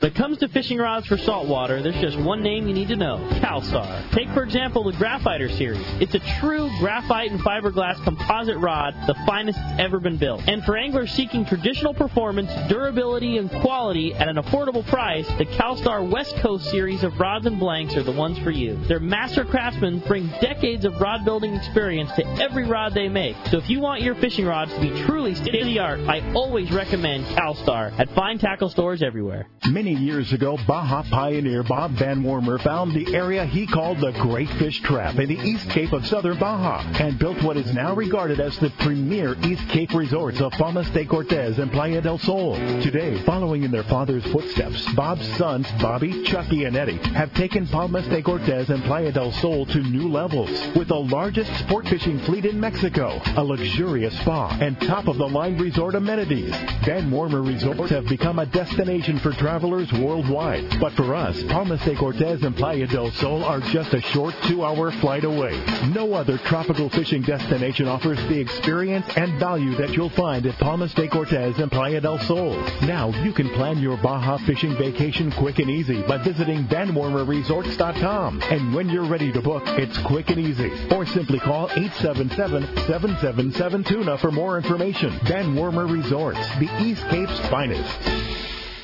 When it comes to fishing rods for saltwater, there's just one name you need to know, CalStar. Take, for example, the Graphiter series. It's a true graphite and fiberglass composite rod, the finest it's ever been built. And for anglers seeking traditional performance, durability, and quality at an affordable price, the CalStar West Coast series of rods and blanks are the ones for you. Their master craftsmen bring decades of rod building experience to every rod they make. So if you want your fishing rods to be truly state-of-the-art, I always recommend CalStar at fine tackle stores everywhere. Many years ago, Baja pioneer Bob Van Wormer found the area he called the Great Fish Trap in the East Cape of southern Baja and built what is now regarded as the premier East Cape resorts of Palmas de Cortez and Playa del Sol. Today, following in their father's footsteps, Bob's sons, Bobby, Chucky, and Eddie, have taken Palmas de Cortez and Playa del Sol to new levels with the largest sport fishing fleet in Mexico, a luxurious spa, and top-of-the-line resort amenities. Van Wormer Resorts have become a destination for travelers worldwide. But for us, Palmas de Cortez and Playa del Sol are just a short two-hour flight away. No other tropical fishing destination offers the experience and value that you'll find at Palmas de Cortez and Playa del Sol. Now you can plan your Baja fishing vacation quick and easy by visiting van wormer resorts dot com. And when you're ready to book, it's quick and easy. Or simply call eight seven seven, seven seven seven, tuna for more information. Van Wormer Resorts, the East Cape's finest.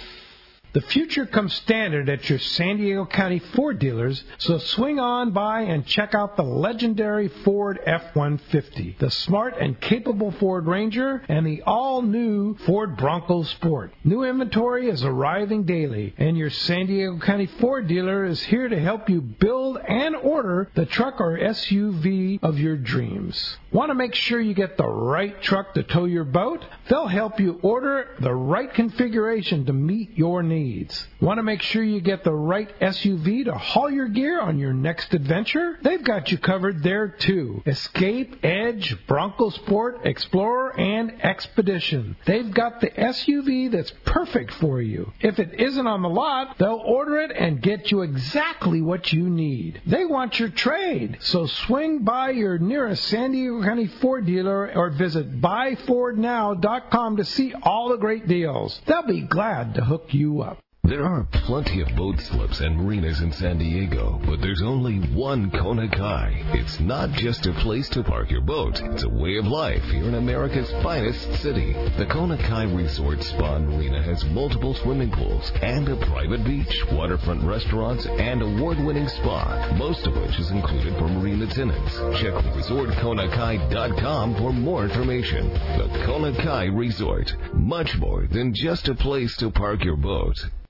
The future comes standard at your San Diego County Ford dealers, so swing on by and check out the legendary Ford F one fifty, the smart and capable Ford Ranger, and the all-new Ford Bronco Sport. New inventory is arriving daily, and your San Diego County Ford dealer is here to help you build and order the truck or S U V of your dreams. Want to make sure you get the right truck to tow your boat? They'll help you order the right configuration to meet your needs. Want to make sure you get the right S U V to haul your gear on your next adventure? They've got you covered there too. Escape, Edge, Bronco Sport, Explorer, and Expedition. They've got the S U V that's perfect for you. If it isn't on the lot, they'll order it and get you exactly what you need. They want your trade, so swing by your nearest San Diego County Ford dealer or visit buy ford now dot com to see all the great deals. They'll be glad to hook you up. There are plenty of boat slips and marinas in San Diego, but there's only one Kona Kai. It's not just a place to park your boat. It's a way of life here in America's finest city. The Kona Kai Resort Spa and Marina has multiple swimming pools and a private beach, waterfront restaurants, and award-winning spa, most of which is included for marina tenants. Check resort kona kai dot com for more information. The Kona Kai Resort, much more than just a place to park your boat.